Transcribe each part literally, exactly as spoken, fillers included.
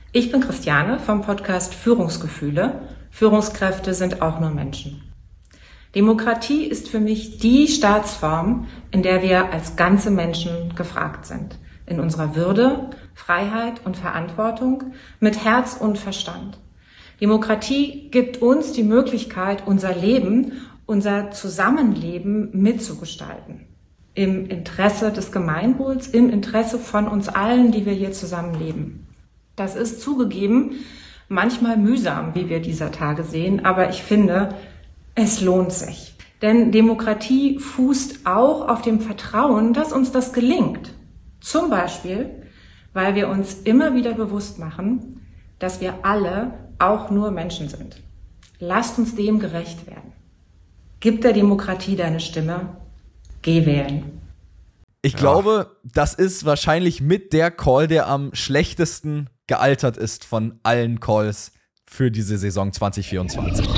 Ich bin Christiane vom Podcast Führungsgefühle. Führungskräfte sind auch nur Menschen. Demokratie ist für mich die Staatsform, in der wir als ganze Menschen gefragt sind. In unserer Würde, Freiheit und Verantwortung, mit Herz und Verstand. Demokratie gibt uns die Möglichkeit, unser Leben, unser Zusammenleben mitzugestalten. Im Interesse des Gemeinwohls, im Interesse von uns allen, die wir hier zusammenleben. Das ist zugegeben manchmal mühsam, wie wir dieser Tage sehen, aber ich finde, es lohnt sich. Denn Demokratie fußt auch auf dem Vertrauen, dass uns das gelingt. Zum Beispiel, weil wir uns immer wieder bewusst machen, dass wir alle auch nur Menschen sind. Lasst uns dem gerecht werden. Gib der Demokratie deine Stimme. Geh wählen. Ich ja. glaube, das ist wahrscheinlich mit der Call, der am schlechtesten gealtert ist von allen Calls für diese Saison zwanzig vierundzwanzig.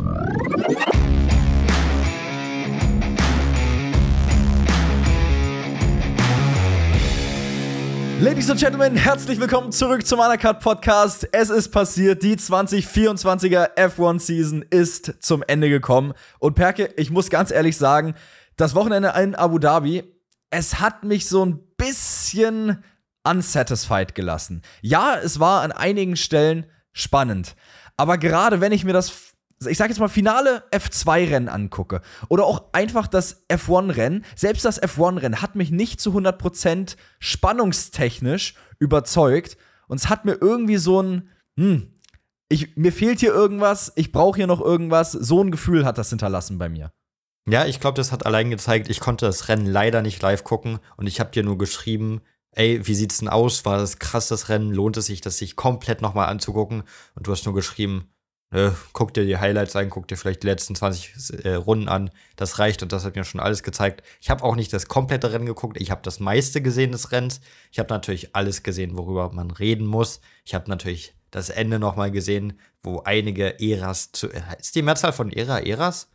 Ladies and Gentlemen, herzlich willkommen zurück zum Undercut Podcast. Es ist passiert, die zwanzig vierundzwanziger F eins Season ist zum Ende gekommen. Und Perke, ich muss ganz ehrlich sagen, das Wochenende in Abu Dhabi, es hat mich so ein bisschen unsatisfied gelassen. Ja, es war an einigen Stellen spannend. Aber gerade wenn ich mir das, ich sag jetzt mal, finale F zwei Rennen angucke oder auch einfach das F eins Rennen, selbst das F eins Rennen hat mich nicht zu hundert Prozent spannungstechnisch überzeugt. Und es hat mir irgendwie so ein, hm, ich, mir fehlt hier irgendwas, ich brauche hier noch irgendwas. So ein Gefühl hat das hinterlassen bei mir. Ja, ich glaube, das hat allein gezeigt, ich konnte das Rennen leider nicht live gucken und ich habe dir nur geschrieben, ey, wie sieht's denn aus? War das krass, das Rennen? Lohnt es sich, das sich komplett nochmal anzugucken? Und du hast nur geschrieben, äh, guck dir die Highlights an, guck dir vielleicht die letzten zwanzig äh, Runden an. Das reicht und das hat mir schon alles gezeigt. Ich habe auch nicht das komplette Rennen geguckt. Ich habe das meiste gesehen des Rennens. Ich habe natürlich alles gesehen, worüber man reden muss. Ich habe natürlich das Ende nochmal gesehen, wo einige Eras zu. Äh, ist die Mehrzahl von Ära Eras?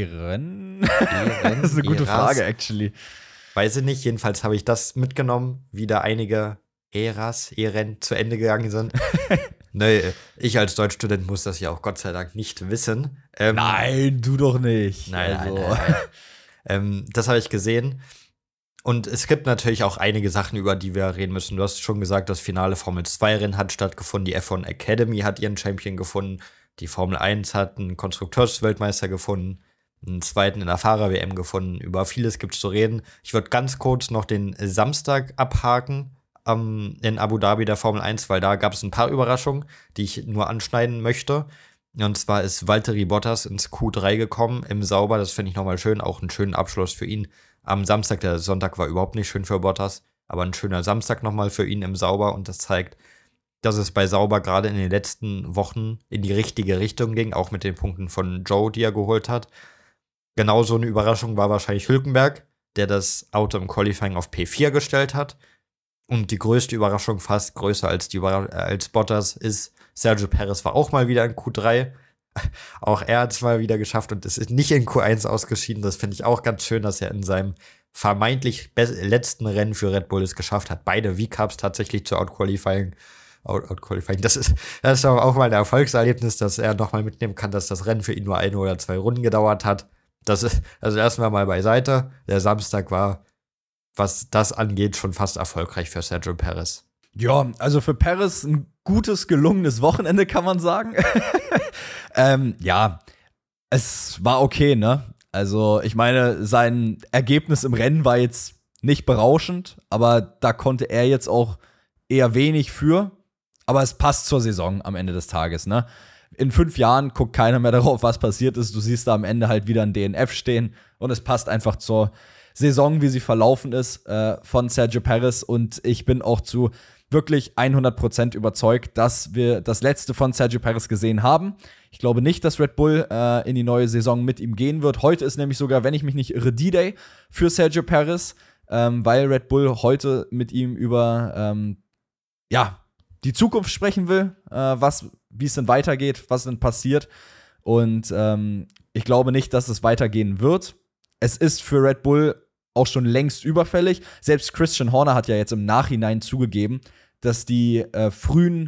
Ehren? Ehren? Das ist eine gute Eras. Frage, actually. Weiß ich nicht, jedenfalls habe ich das mitgenommen, wie da einige Äras, Ehren zu Ende gegangen sind. Nee, ich als Deutschstudent muss das ja auch Gott sei Dank nicht wissen. Ähm, nein, du doch nicht. Nein, also. nein, nein, nein. ähm, das habe ich gesehen. Und es gibt natürlich auch einige Sachen, über die wir reden müssen. Du hast schon gesagt, das finale Formel zwei Rennen hat stattgefunden. Die F eins Academy hat ihren Champion gefunden. Die Formel eins hat einen Konstrukteursweltmeister gefunden. Einen zweiten in der Fahrer-W M gefunden. Über vieles gibt's zu reden. Ich würde ganz kurz noch den Samstag abhaken ähm, in Abu Dhabi der Formel eins, weil da gab es ein paar Überraschungen, die ich nur anschneiden möchte. Und zwar ist Valtteri Bottas ins Q drei gekommen im Sauber. Das finde ich nochmal schön. Auch einen schönen Abschluss für ihn am Samstag. Der Sonntag war überhaupt nicht schön für Bottas, aber ein schöner Samstag nochmal für ihn im Sauber. Und das zeigt, dass es bei Sauber gerade in den letzten Wochen in die richtige Richtung ging, auch mit den Punkten von Joe, die er geholt hat. Genauso eine Überraschung war wahrscheinlich Hülkenberg, der das Auto im Qualifying auf P vier gestellt hat. Und die größte Überraschung, fast größer als, die Überra- als Bottas, ist, Sergio Perez war auch mal wieder in Q drei. Auch er hat es mal wieder geschafft und es ist nicht in Q eins ausgeschieden. Das finde ich auch ganz schön, dass er in seinem vermeintlich be- letzten Rennen für Red Bull es geschafft hat, beide V-Cups tatsächlich zu Outqualifying. Out- Outqualifying. Das ist, das ist aber auch mal ein Erfolgserlebnis, dass er nochmal mitnehmen kann, dass das Rennen für ihn nur eine oder zwei Runden gedauert hat. Das ist, also erstmal mal beiseite. Der Samstag war, was das angeht, schon fast erfolgreich für Sergio Perez. Ja, also für Perez ein gutes, gelungenes Wochenende, kann man sagen. ähm, ja, es war okay, ne? Also, ich meine, sein Ergebnis im Rennen war jetzt nicht berauschend, aber da konnte er jetzt auch eher wenig für. Aber es passt zur Saison am Ende des Tages, ne? In fünf Jahren guckt keiner mehr darauf, was passiert ist. Du siehst da am Ende halt wieder ein D N F stehen und es passt einfach zur Saison, wie sie verlaufen ist, äh, von Sergio Perez. Und ich bin auch zu wirklich hundert Prozent überzeugt, dass wir das Letzte von Sergio Perez gesehen haben. Ich glaube nicht, dass Red Bull äh, in die neue Saison mit ihm gehen wird. Heute ist nämlich sogar, wenn ich mich nicht irre, D-Day für Sergio Perez, ähm, weil Red Bull heute mit ihm über ähm, ja, die Zukunft sprechen will, äh, was, wie es denn weitergeht, was denn passiert. Und ähm, ich glaube nicht, dass es weitergehen wird. Es ist für Red Bull auch schon längst überfällig. Selbst Christian Horner hat ja jetzt im Nachhinein zugegeben, dass die äh, frühen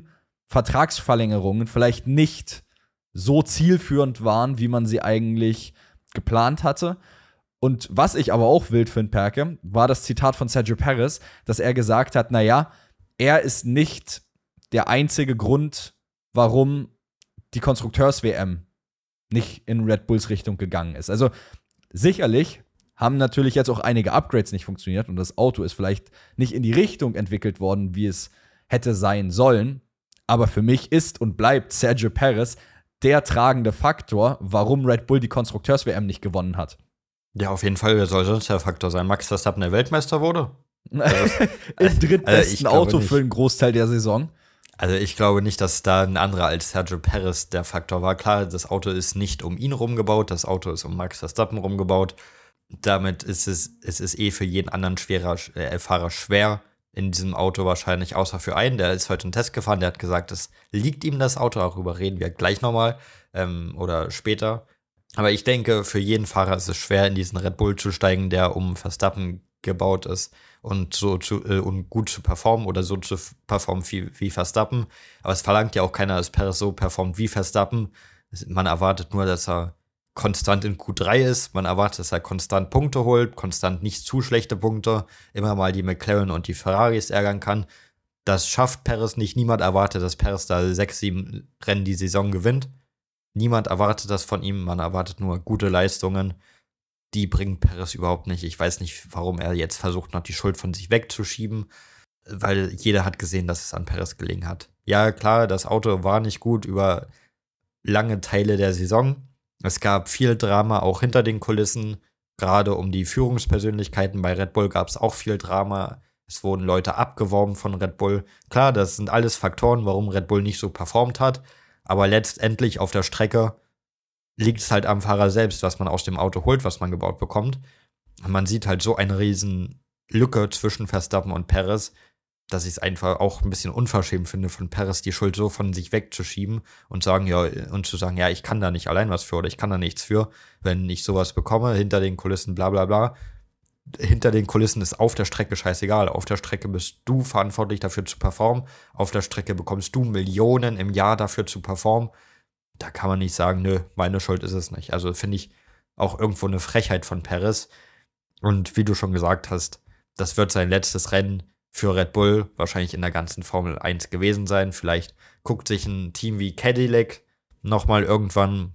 Vertragsverlängerungen vielleicht nicht so zielführend waren, wie man sie eigentlich geplant hatte. Und was ich aber auch wild finde, Perke, war das Zitat von Sergio Perez, dass er gesagt hat, naja, er ist nicht der einzige Grund, warum die Konstrukteurs-W M nicht in Red Bulls Richtung gegangen ist. Also sicherlich haben natürlich jetzt auch einige Upgrades nicht funktioniert und das Auto ist vielleicht nicht in die Richtung entwickelt worden, wie es hätte sein sollen. Aber für mich ist und bleibt Sergio Perez der tragende Faktor, warum Red Bull die Konstrukteurs-W M nicht gewonnen hat. Ja, auf jeden Fall, wer soll sonst der Faktor sein? Max Verstappen, der Weltmeister wurde? Also, Im drittbesten also Auto für einen Großteil der Saison. Also ich glaube nicht, dass da ein anderer als Sergio Perez der Faktor war. Klar, das Auto ist nicht um ihn rumgebaut, das Auto ist um Max Verstappen rumgebaut. Damit ist es, es ist eh für jeden anderen schwerer, äh, Fahrer schwer in diesem Auto wahrscheinlich, außer für einen. Der ist heute einen Test gefahren, der hat gesagt, es liegt ihm das Auto, darüber reden wir gleich nochmal ähm, oder später. Aber ich denke, für jeden Fahrer ist es schwer, in diesen Red Bull zu steigen, der um Verstappen gebaut ist und so zu, äh, und gut zu performen oder so zu performen wie, wie Verstappen. Aber es verlangt ja auch keiner, dass Perez so performt wie Verstappen. Man erwartet nur, dass er konstant in Q drei ist. Man erwartet, dass er konstant Punkte holt, konstant nicht zu schlechte Punkte, immer mal die McLaren und die Ferraris ärgern kann. Das schafft Perez nicht. Niemand erwartet, dass Perez da sechs, sieben Rennen die Saison gewinnt. Niemand erwartet das von ihm. Man erwartet nur gute Leistungen. Die bringt Perez überhaupt nicht. Ich weiß nicht, warum er jetzt versucht, noch die Schuld von sich wegzuschieben, weil jeder hat gesehen, dass es an Perez gelegen hat. Ja, klar, das Auto war nicht gut über lange Teile der Saison. Es gab viel Drama, auch hinter den Kulissen. Gerade um die Führungspersönlichkeiten bei Red Bull gab es auch viel Drama. Es wurden Leute abgeworben von Red Bull. Klar, das sind alles Faktoren, warum Red Bull nicht so performt hat. Aber letztendlich auf der Strecke liegt es halt am Fahrer selbst, was man aus dem Auto holt, was man gebaut bekommt. Und man sieht halt so eine riesen Lücke zwischen Verstappen und Perez, dass ich es einfach auch ein bisschen unverschämt finde, von Perez die Schuld so von sich wegzuschieben und sagen, ja, und zu sagen, ja, ich kann da nicht allein was für oder ich kann da nichts für, wenn ich sowas bekomme, hinter den Kulissen, bla bla bla. Hinter den Kulissen ist auf der Strecke scheißegal. Auf der Strecke bist du verantwortlich dafür zu performen. Auf der Strecke bekommst du Millionen im Jahr dafür zu performen. Da kann man nicht sagen, nö, meine Schuld ist es nicht. Also finde ich auch irgendwo eine Frechheit von Perez. Und wie du schon gesagt hast, das wird sein letztes Rennen für Red Bull wahrscheinlich in der ganzen Formel eins gewesen sein. Vielleicht guckt sich ein Team wie Cadillac nochmal irgendwann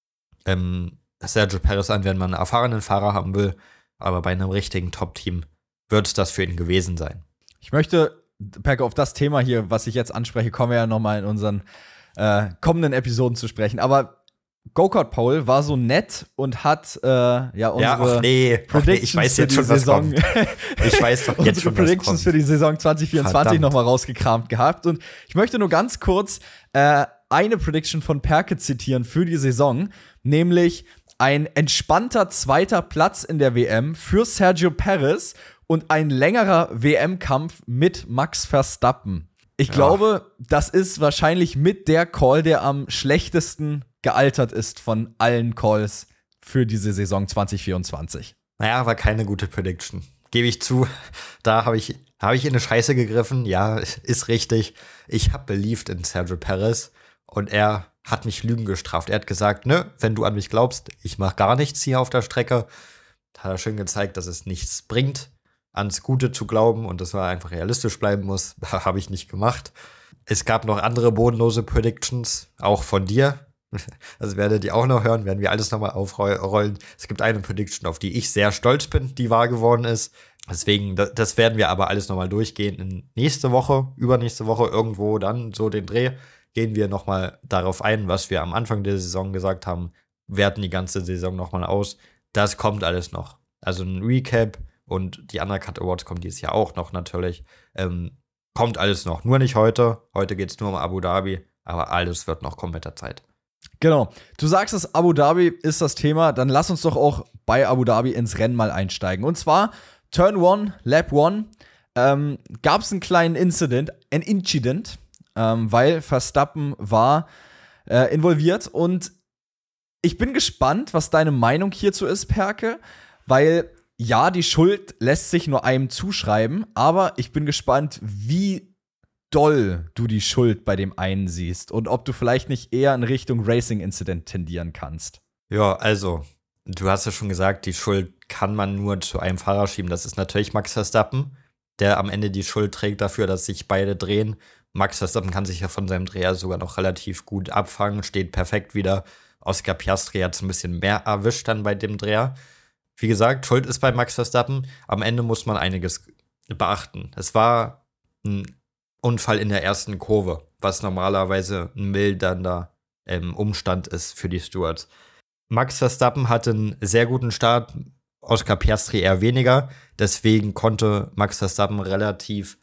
ähm, Sergio Perez an, wenn man einen erfahrenen Fahrer haben will. Aber bei einem richtigen Top-Team wird es das für ihn gewesen sein. Ich möchte, Perke, auf das Thema hier, was ich jetzt anspreche, kommen wir ja nochmal in unseren äh, kommenden Episoden zu sprechen. Aber Go-Kart Paul war so nett und hat äh, ja unsere ja, ach nee, Predictions ach nee, ich weiß jetzt schon, was kommt. Ich weiß doch jetzt schon, was Predictions kommt. für die Saison zwanzig vierundzwanzig nochmal rausgekramt gehabt. Und ich möchte nur ganz kurz äh, eine Prediction von Perke zitieren für die Saison, nämlich ein entspannter zweiter Platz in der W M für Sergio Perez und ein längerer W M-Kampf mit Max Verstappen. Ich ja. glaube, das ist wahrscheinlich mit der Call, der am schlechtesten gealtert ist von allen Calls für diese Saison zwanzig vierundzwanzig. Naja, war keine gute Prediction. Gebe ich zu. Da habe ich, hab ich in eine Scheiße gegriffen. Ja, ist richtig. Ich habe believed in Sergio Perez und er hat mich Lügen gestraft. Er hat gesagt, nö, wenn du an mich glaubst, ich mache gar nichts hier auf der Strecke. Da hat er schön gezeigt, dass es nichts bringt, ans Gute zu glauben und dass man einfach realistisch bleiben muss. Habe ich nicht gemacht. Es gab noch andere bodenlose Predictions, auch von dir. Also werdet ihr auch noch hören, werden wir alles nochmal aufrollen. Es gibt eine Prediction, auf die ich sehr stolz bin, die wahr geworden ist. Deswegen, das werden wir aber alles nochmal durchgehen. In nächste Woche, übernächste Woche, irgendwo dann so den Dreh, gehen wir nochmal darauf ein, was wir am Anfang der Saison gesagt haben, werten die ganze Saison nochmal aus. Das kommt alles noch. Also ein Recap und die Undercut Awards kommen dieses Jahr auch noch natürlich. Ähm, kommt alles noch. Nur nicht heute. Heute geht es nur um Abu Dhabi, aber alles wird noch kommen mit der Zeit. Genau. Du sagst es, Abu Dhabi ist das Thema. Dann lass uns doch auch bei Abu Dhabi ins Rennen mal einsteigen. Und zwar Turn one, Lap one, ähm, gab es einen kleinen Incident, ein Incident, Ähm, weil Verstappen war äh, involviert und ich bin gespannt, was deine Meinung hierzu ist, Perke, weil ja, die Schuld lässt sich nur einem zuschreiben, aber ich bin gespannt, wie doll du die Schuld bei dem einen siehst und ob du vielleicht nicht eher in Richtung Racing-Incident tendieren kannst. Ja, also, du hast ja schon gesagt, die Schuld kann man nur zu einem Fahrer schieben. Das ist natürlich Max Verstappen, der am Ende die Schuld trägt dafür, dass sich beide drehen. Max Verstappen kann sich ja von seinem Dreher sogar noch relativ gut abfangen, steht perfekt wieder. Oscar Piastri hat es ein bisschen mehr erwischt dann bei dem Dreher. Wie gesagt, Schuld ist bei Max Verstappen. Am Ende muss man einiges beachten. Es war ein Unfall in der ersten Kurve, was normalerweise ein mildernder ähm, Umstand ist für die Stewards. Max Verstappen hatte einen sehr guten Start, Oscar Piastri eher weniger. Deswegen konnte Max Verstappen relativ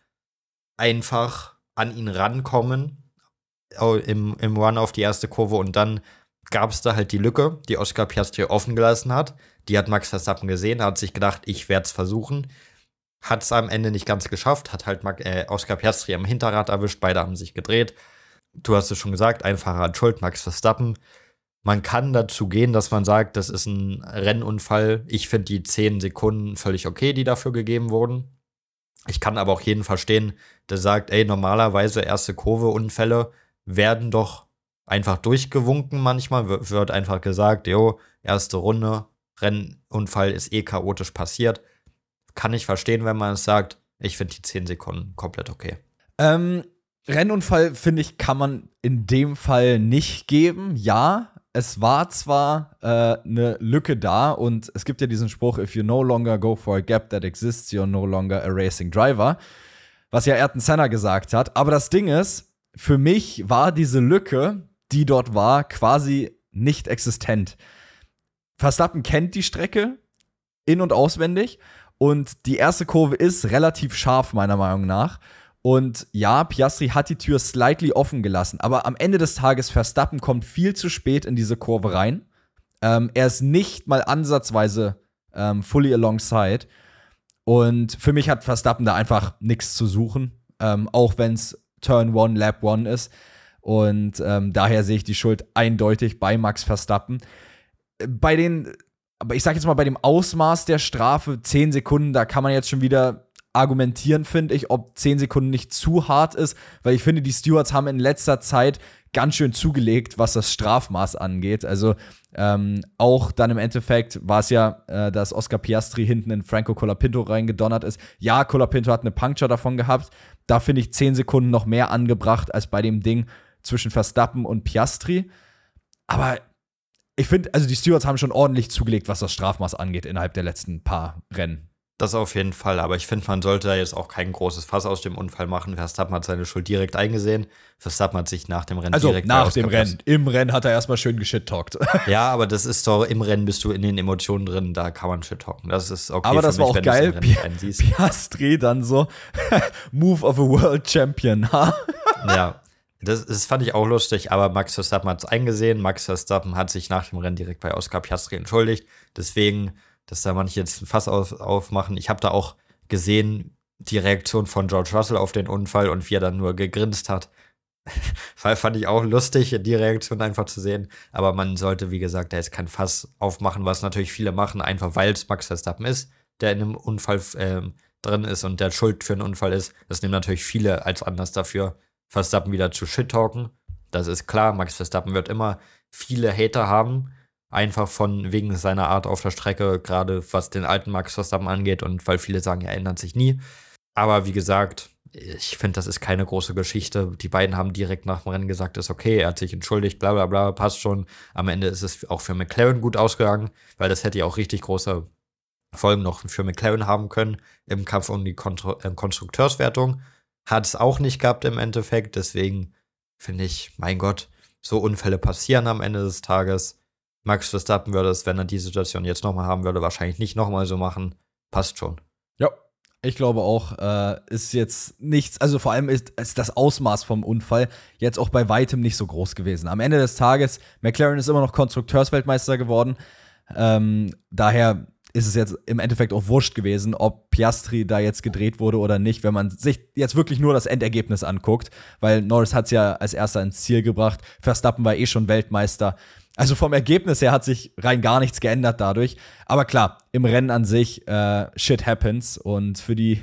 einfach an ihn rankommen im, im Run auf die erste Kurve. Und dann gab es da halt die Lücke, die Oscar Piastri offen gelassen hat. Die hat Max Verstappen gesehen, hat sich gedacht, ich werde es versuchen. Hat es am Ende nicht ganz geschafft, hat halt äh, Oscar Piastri am Hinterrad erwischt, beide haben sich gedreht. Du hast es schon gesagt, ein Fahrer hat Schuld, Max Verstappen. Man kann dazu gehen, dass man sagt, das ist ein Rennunfall. Ich finde die zehn Sekunden völlig okay, die dafür gegeben wurden. Ich kann aber auch jeden verstehen, der sagt, ey, normalerweise erste Kurve-Unfälle werden doch einfach durchgewunken manchmal. W- wird einfach gesagt, jo, erste Runde, Rennunfall ist eh chaotisch passiert. Kann ich verstehen, wenn man es sagt. Ich finde die zehn Sekunden komplett okay. Ähm, Rennunfall, finde ich, kann man in dem Fall nicht geben. Ja, es war zwar äh, eine Lücke da und es gibt ja diesen Spruch, if you no longer go for a gap that exists, you're no longer a racing driver, was ja Ayrton Senna gesagt hat. Aber das Ding ist, für mich war diese Lücke, die dort war, quasi nicht existent. Verstappen kennt die Strecke in- und auswendig und die erste Kurve ist relativ scharf, meiner Meinung nach. Und ja, Piastri hat die Tür slightly offen gelassen, aber am Ende des Tages, Verstappen kommt viel zu spät in diese Kurve rein. Ähm, er ist nicht mal ansatzweise ähm, fully alongside. Und für mich hat Verstappen da einfach nichts zu suchen, ähm, auch wenn es Turn One, Lap One ist. Und ähm, daher sehe ich die Schuld eindeutig bei Max Verstappen. Bei den, aber ich sag jetzt mal, bei dem Ausmaß der Strafe, zehn Sekunden, da kann man jetzt schon wieder argumentieren, finde ich, ob zehn Sekunden nicht zu hart ist, weil ich finde, die Stewards haben in letzter Zeit ganz schön zugelegt, was das Strafmaß angeht. Also ähm, auch dann im Endeffekt war es ja, äh, dass Oscar Piastri hinten in Franco Colapinto reingedonnert ist. Ja, Colapinto hat eine Puncture davon gehabt. Da finde ich zehn Sekunden noch mehr angebracht als bei dem Ding zwischen Verstappen und Piastri. Aber ich finde, also die Stewards haben schon ordentlich zugelegt, was das Strafmaß angeht innerhalb der letzten paar Rennen. Das auf jeden Fall, aber ich finde, man sollte da jetzt auch kein großes Fass aus dem Unfall machen. Verstappen hat seine Schuld direkt eingesehen. Verstappen hat sich nach dem Rennen also direkt nach dem Rennen. Im Rennen hat er erstmal schön geschit-talkt. Ja, aber das ist doch, im Rennen bist du in den Emotionen drin, da kann man shit-talken. Das ist okay. Aber das für war mich, auch wenn geil. du's im Rennen einsiehst. Piastri dann so, Move of a World Champion, ha? Ja, das, das fand ich auch lustig, aber Max Verstappen hat es eingesehen. Max Verstappen hat sich nach dem Rennen direkt bei Oscar Piastri entschuldigt. Deswegen, dass da manche jetzt ein Fass auf, aufmachen. Ich habe da auch gesehen, die Reaktion von George Russell auf den Unfall und wie er dann nur gegrinst hat. Fand ich auch lustig, die Reaktion einfach zu sehen. Aber man sollte, wie gesagt, da jetzt kein Fass aufmachen, was natürlich viele machen, einfach weil es Max Verstappen ist, der in einem Unfall äh, drin ist und der Schuld für einen Unfall ist. Das nehmen natürlich viele als Anlass dafür, Verstappen wieder zu shit-talken. Das ist klar, Max Verstappen wird immer viele Hater haben, einfach von wegen seiner Art auf der Strecke, gerade was den alten Max Verstappen angeht und weil viele sagen, er ändert sich nie. Aber wie gesagt, ich finde, das ist keine große Geschichte. Die beiden haben direkt nach dem Rennen gesagt, ist okay, er hat sich entschuldigt, bla bla bla, passt schon. Am Ende ist es auch für McLaren gut ausgegangen, weil das hätte ja auch richtig große Folgen noch für McLaren haben können im Kampf um die Kontru- äh, Konstrukteurswertung. Hat es auch nicht gehabt im Endeffekt, deswegen finde ich, mein Gott, so Unfälle passieren am Ende des Tages. Max Verstappen würde es, wenn er die Situation jetzt nochmal haben würde, wahrscheinlich nicht nochmal so machen. Passt schon. Ja, ich glaube auch, äh, ist jetzt nichts, also vor allem ist, ist das Ausmaß vom Unfall jetzt auch bei weitem nicht so groß gewesen. Am Ende des Tages, McLaren ist immer noch Konstrukteursweltmeister geworden. Ähm, daher ist es jetzt im Endeffekt auch wurscht gewesen, ob Piastri da jetzt gedreht wurde oder nicht, wenn man sich jetzt wirklich nur das Endergebnis anguckt, weil Norris hat es ja als erster ins Ziel gebracht, Verstappen war eh schon Weltmeister. Also vom Ergebnis her hat sich rein gar nichts geändert dadurch. Aber klar, im Rennen an sich, äh, shit happens. Und für die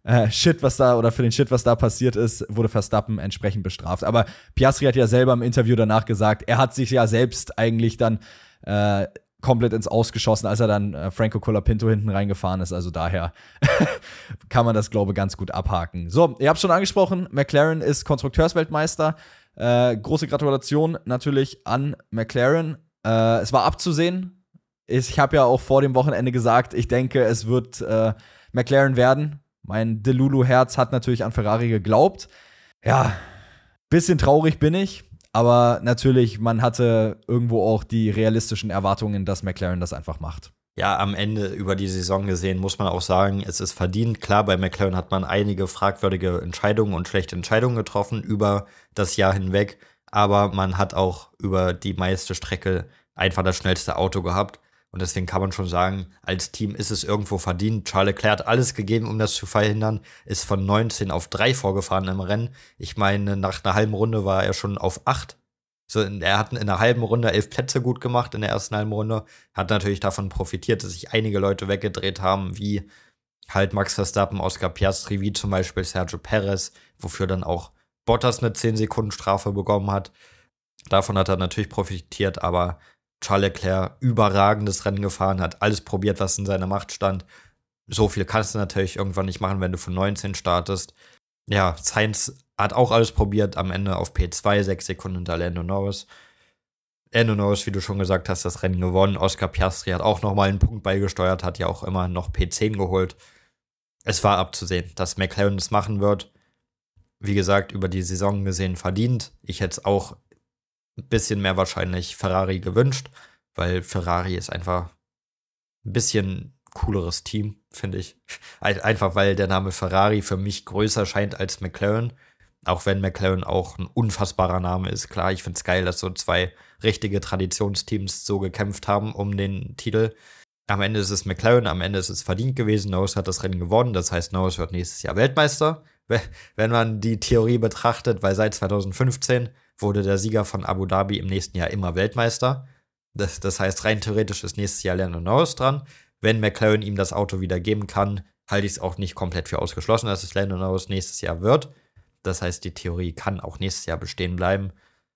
äh, Shit, was da, oder für den Shit, was da passiert ist, wurde Verstappen entsprechend bestraft. Aber Piastri hat ja selber im Interview danach gesagt, er hat sich ja selbst eigentlich dann äh, komplett ins Ausgeschossen, als er dann äh, Franco Colapinto hinten reingefahren ist. Also daher kann man das, glaube ich, ganz gut abhaken. So, ihr habt schon angesprochen, McLaren ist Konstrukteursweltmeister. Äh, große Gratulation natürlich an McLaren. Äh, es war abzusehen. Ich habe ja auch vor dem Wochenende gesagt, ich denke, es wird äh, McLaren werden. Mein Delulu-Herz hat natürlich an Ferrari geglaubt. Ja, bisschen traurig bin ich. Aber natürlich, man hatte irgendwo auch die realistischen Erwartungen, dass McLaren das einfach macht. Ja, am Ende über die Saison gesehen muss man auch sagen, es ist verdient. Klar, bei McLaren hat man einige fragwürdige Entscheidungen und schlechte Entscheidungen getroffen über das Jahr hinweg. Aber man hat auch über die meiste Strecke einfach das schnellste Auto gehabt. Und deswegen kann man schon sagen, als Team ist es irgendwo verdient. Charles Leclerc hat alles gegeben, um das zu verhindern. Ist von neunzehn auf drei vorgefahren im Rennen. Ich meine, nach einer halben Runde war er schon auf acht. So, er hat in einer halben Runde elf Plätze gut gemacht in der ersten halben Runde. Hat natürlich davon profitiert, dass sich einige Leute weggedreht haben, wie halt Max Verstappen, Oscar Piastri, wie zum Beispiel Sergio Perez, wofür dann auch Bottas eine zehn Sekunden Strafe bekommen hat. Davon hat er natürlich profitiert, aber Charles Leclerc überragendes Rennen gefahren, hat alles probiert, was in seiner Macht stand. So viel kannst du natürlich irgendwann nicht machen, wenn du von neunzehn startest. Ja, Sainz hat auch alles probiert, am Ende auf P zwei, sechs Sekunden hinter Lando Norris. Lando Norris, wie du schon gesagt hast, das Rennen gewonnen. Oscar Piastri hat auch nochmal einen Punkt beigesteuert, hat ja auch immer noch P zehn geholt. Es war abzusehen, dass McLaren das machen wird. Wie gesagt, über die Saison gesehen verdient. Ich hätte es auch ein bisschen mehr wahrscheinlich Ferrari gewünscht, weil Ferrari ist einfach ein bisschen cooleres Team, finde ich. Einfach weil der Name Ferrari für mich größer scheint als McLaren. Auch wenn McLaren auch ein unfassbarer Name ist. Klar, ich finde es geil, dass so zwei richtige Traditionsteams so gekämpft haben um den Titel. Am Ende ist es McLaren, am Ende ist es verdient gewesen. Norris hat das Rennen gewonnen, das heißt, Norris wird nächstes Jahr Weltmeister. Wenn man die Theorie betrachtet, weil seit zwanzig fünfzehn wurde der Sieger von Abu Dhabi im nächsten Jahr immer Weltmeister. Das, das heißt, rein theoretisch ist nächstes Jahr Lando Norris dran. Wenn McLaren ihm das Auto wieder geben kann, halte ich es auch nicht komplett für ausgeschlossen, dass es Lando Norris nächstes Jahr wird. Das heißt, die Theorie kann auch nächstes Jahr bestehen bleiben.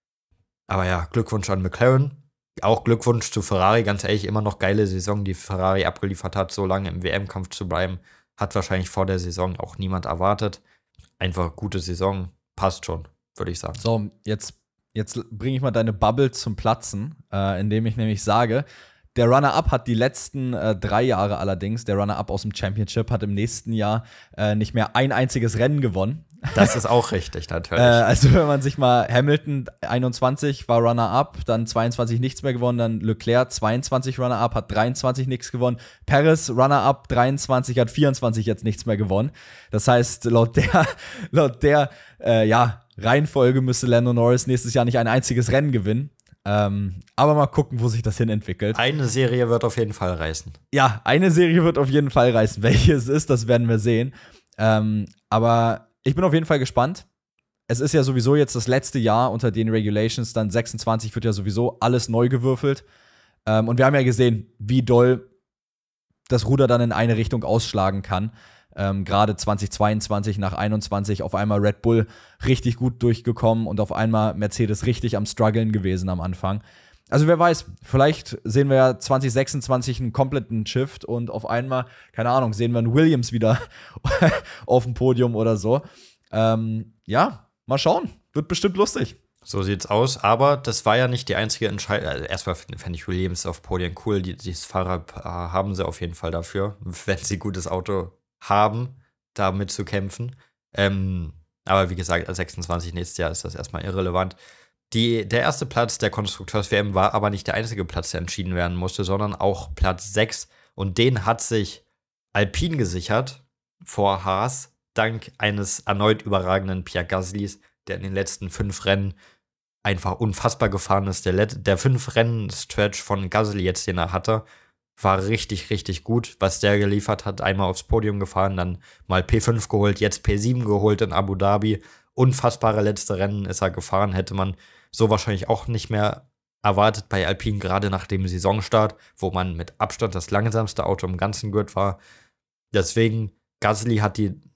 Aber ja, Glückwunsch an McLaren. Auch Glückwunsch zu Ferrari. Ganz ehrlich, immer noch geile Saison, die Ferrari abgeliefert hat, so lange im W M-Kampf zu bleiben. Hat wahrscheinlich vor der Saison auch niemand erwartet. Einfach gute Saison, passt schon, würde ich sagen. So, jetzt, jetzt bringe ich mal deine Bubble zum Platzen, äh, indem ich nämlich sage, der Runner-Up hat die letzten äh, drei Jahre allerdings, der Runner-Up aus dem Championship hat im nächsten Jahr äh, nicht mehr ein einziges Rennen gewonnen. Das ist auch richtig, natürlich. äh, also wenn man sich mal Hamilton einundzwanzig war Runner-Up, dann zweiundzwanzig nichts mehr gewonnen, dann Leclerc zweiundzwanzig Runner-Up, hat dreiundzwanzig nichts gewonnen, Perez Runner-Up dreiundzwanzig, hat vierundzwanzig jetzt nichts mehr gewonnen. Das heißt, laut der, laut der äh, ja, Reihenfolge müsste Lando Norris nächstes Jahr nicht ein einziges Rennen gewinnen. Ähm, aber mal gucken, wo sich das hin entwickelt. Eine Serie wird auf jeden Fall reißen. Ja, eine Serie wird auf jeden Fall reißen. Welche es ist, das werden wir sehen. Ähm, aber ich bin auf jeden Fall gespannt. Es ist ja sowieso jetzt das letzte Jahr unter den Regulations, dann sechsundzwanzig wird ja sowieso alles neu gewürfelt. Ähm, und wir haben ja gesehen, wie doll das Ruder dann in eine Richtung ausschlagen kann. Ähm, Gerade zweitausendzweiundzwanzig nach einundzwanzig auf einmal Red Bull richtig gut durchgekommen und auf einmal Mercedes richtig am Struggeln gewesen am Anfang. Also wer weiß, vielleicht sehen wir ja zwanzig sechsundzwanzig einen kompletten Shift und auf einmal, keine Ahnung, sehen wir einen Williams wieder auf dem Podium oder so. Ähm, ja, mal schauen. Wird bestimmt lustig. So sieht's aus, aber das war ja nicht die einzige Entscheidung. Also erstmal fände ich Williams auf Podien cool. Die, dieses Fahrrad haben sie auf jeden Fall dafür, wenn sie gutes Auto haben, damit zu kämpfen. Ähm, aber wie gesagt, als sechsundzwanzig nächstes Jahr ist das erstmal irrelevant. Die, der erste Platz der Konstrukteurs-W M war aber nicht der einzige Platz, der entschieden werden musste, sondern auch Platz sechs. Und den hat sich Alpine gesichert vor Haas, dank eines erneut überragenden Pierre Gasly, der in den letzten fünf Rennen einfach unfassbar gefahren ist. Der, Let- der fünf Rennen-Stretch von Gasly jetzt, den er hatte, war richtig, richtig gut, was der geliefert hat. Einmal aufs Podium gefahren, dann mal P fünf geholt, jetzt P sieben geholt in Abu Dhabi. Unfassbare letzte Rennen ist er gefahren, hätte man so wahrscheinlich auch nicht mehr erwartet bei Alpine, gerade nach dem Saisonstart, wo man mit Abstand das langsamste Auto im ganzen Grid war. Deswegen, Gasly hat die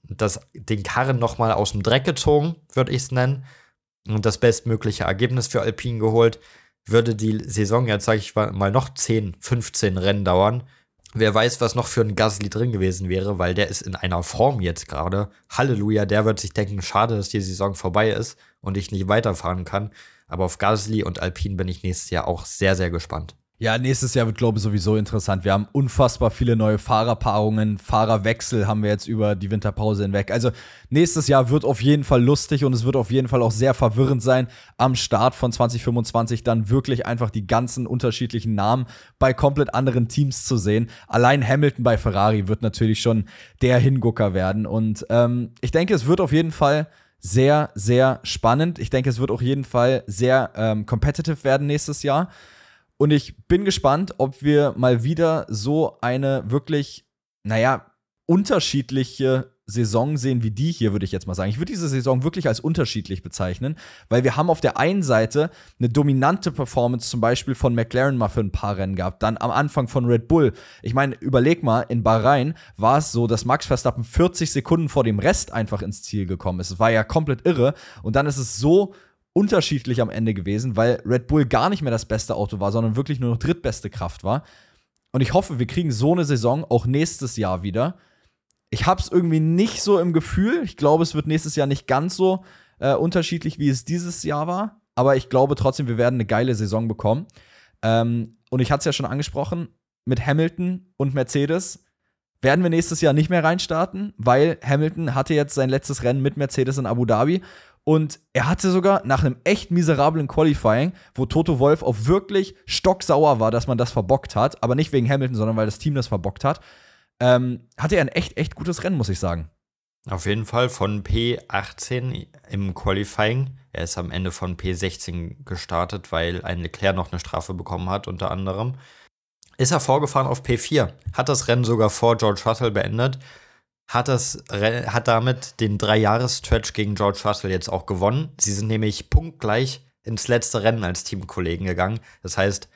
das, den Karren noch mal aus dem Dreck gezogen, würde ich es nennen, und das bestmögliche Ergebnis für Alpine geholt. Würde die Saison jetzt, sage ich mal, noch zehn, fünfzehn Rennen dauern, wer weiß, was noch für ein Gasly drin gewesen wäre, weil der ist in einer Form jetzt gerade. Halleluja, der wird sich denken, schade, dass die Saison vorbei ist und ich nicht weiterfahren kann. Aber auf Gasly und Alpine bin ich nächstes Jahr auch sehr, sehr gespannt. Ja, nächstes Jahr wird, glaube ich, sowieso interessant. Wir haben unfassbar viele neue Fahrerpaarungen, Fahrerwechsel haben wir jetzt über die Winterpause hinweg. Also nächstes Jahr wird auf jeden Fall lustig und es wird auf jeden Fall auch sehr verwirrend sein, am Start von zwanzig fünfundzwanzig dann wirklich einfach die ganzen unterschiedlichen Namen bei komplett anderen Teams zu sehen. Allein Hamilton bei Ferrari wird natürlich schon der Hingucker werden. Und ähm, ich denke, es wird auf jeden Fall sehr, sehr spannend. Ich denke, es wird auf jeden Fall sehr ähm, competitive werden nächstes Jahr. Und ich bin gespannt, ob wir mal wieder so eine wirklich, naja, unterschiedliche Saison sehen wie die hier, würde ich jetzt mal sagen. Ich würde diese Saison wirklich als unterschiedlich bezeichnen, weil wir haben auf der einen Seite eine dominante Performance zum Beispiel von McLaren mal für ein paar Rennen gehabt, dann am Anfang von Red Bull. Ich meine, überleg mal, in Bahrain war es so, dass Max Verstappen vierzig Sekunden vor dem Rest einfach ins Ziel gekommen ist. Es war ja komplett irre und dann ist es so unterschiedlich am Ende gewesen, weil Red Bull gar nicht mehr das beste Auto war, sondern wirklich nur noch drittbeste Kraft war. Und ich hoffe, wir kriegen so eine Saison auch nächstes Jahr wieder. Ich hab's irgendwie nicht so im Gefühl. Ich glaube, es wird nächstes Jahr nicht ganz so äh, unterschiedlich, wie es dieses Jahr war. Aber ich glaube trotzdem, wir werden eine geile Saison bekommen. Ähm, und ich hatte es ja schon angesprochen, mit Hamilton und Mercedes werden wir nächstes Jahr nicht mehr reinstarten, weil Hamilton hatte jetzt sein letztes Rennen mit Mercedes in Abu Dhabi. Und er hatte sogar nach einem echt miserablen Qualifying, wo Toto Wolff auch wirklich stocksauer war, dass man das verbockt hat, aber nicht wegen Hamilton, sondern weil das Team das verbockt hat, ähm, hatte er ein echt, echt gutes Rennen, muss ich sagen. Auf jeden Fall von P achtzehn im Qualifying. Er ist am Ende von P sechzehn gestartet, weil ein Leclerc noch eine Strafe bekommen hat, unter anderem. Ist er vorgefahren auf P vier, hat das Rennen sogar vor George Russell beendet. Hat, das, hat damit den Drei-Jahres-Stretch gegen George Russell jetzt auch gewonnen. Sie sind nämlich punktgleich ins letzte Rennen als Teamkollegen gegangen. Das heißt,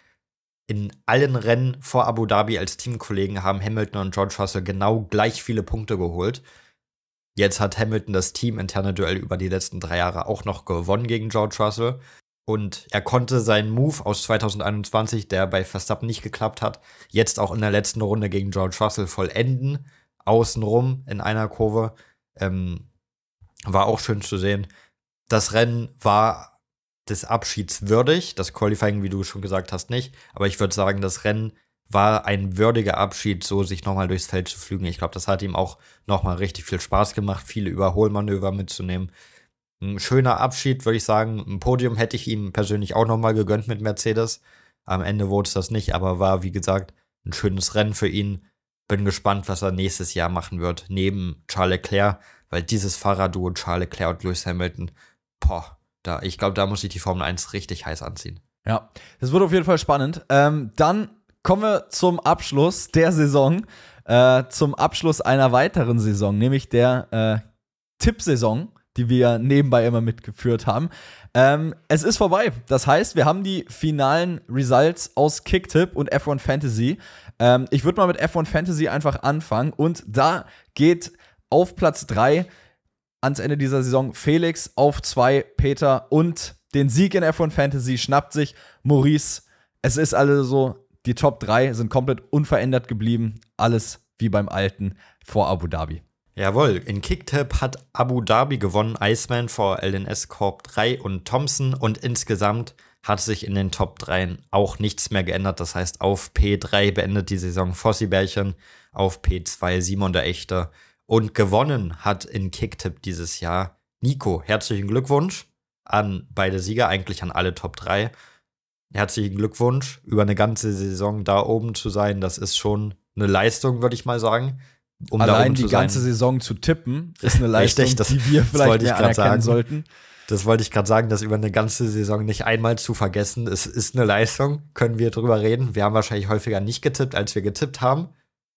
in allen Rennen vor Abu Dhabi als Teamkollegen haben Hamilton und George Russell genau gleich viele Punkte geholt. Jetzt hat Hamilton das teaminterne Duell über die letzten drei Jahre auch noch gewonnen gegen George Russell. Und er konnte seinen Move aus zwanzig einundzwanzig, der bei Verstappen nicht geklappt hat, jetzt auch in der letzten Runde gegen George Russell vollenden. Außenrum in einer Kurve. Ähm, war auch schön zu sehen. Das Rennen war des Abschieds würdig. Das Qualifying, wie du schon gesagt hast, nicht. Aber ich würde sagen, das Rennen war ein würdiger Abschied, so sich nochmal durchs Feld zu flügen. Ich glaube, das hat ihm auch nochmal richtig viel Spaß gemacht, viele Überholmanöver mitzunehmen. Ein schöner Abschied, würde ich sagen. Ein Podium hätte ich ihm persönlich auch nochmal gegönnt mit Mercedes. Am Ende wurde es das nicht, aber war, wie gesagt, ein schönes Rennen für ihn. Bin gespannt, was er nächstes Jahr machen wird, neben Charles Leclerc, weil dieses Fahrerduo Charles Leclerc und Lewis Hamilton, boah, da, ich glaube, da muss ich die Formel eins richtig heiß anziehen. Ja, das wird auf jeden Fall spannend. Ähm, dann kommen wir zum Abschluss der Saison, äh, zum Abschluss einer weiteren Saison, nämlich der äh, Tippsaison, die wir nebenbei immer mitgeführt haben. Ähm, es ist vorbei. Das heißt, wir haben die finalen Results aus Kicktipp und F eins Fantasy. Ähm, ich würde mal mit F eins Fantasy einfach anfangen. Und da geht auf Platz drei ans Ende dieser Saison Felix, auf zwei Peter und den Sieg in F eins Fantasy schnappt sich Maurice. Es ist alles so, die Top drei sind komplett unverändert geblieben. Alles wie beim Alten vor Abu Dhabi. Jawohl, in Kicktipp hat Abu Dhabi gewonnen, Iceman vor L N S Corp drei und Thompson, und insgesamt hat sich in den Top drei auch nichts mehr geändert. Das heißt, auf P drei beendet die Saison Fossi-Bärchen, auf P zwei Simon der Echte, und gewonnen hat in Kicktipp dieses Jahr Nico. Herzlichen Glückwunsch an beide Sieger, eigentlich an alle Top drei. Herzlichen Glückwunsch, über eine ganze Saison da oben zu sein, das ist schon eine Leistung, würde ich mal sagen. Um Allein die ganze Saison zu tippen, ist eine Leistung, Richtig, das, die wir vielleicht mehr anerkennen sagen. sollten. Das wollte ich gerade sagen, das über eine ganze Saison nicht einmal zu vergessen. Es ist eine Leistung, können wir drüber reden. Wir haben wahrscheinlich häufiger nicht getippt, als wir getippt haben.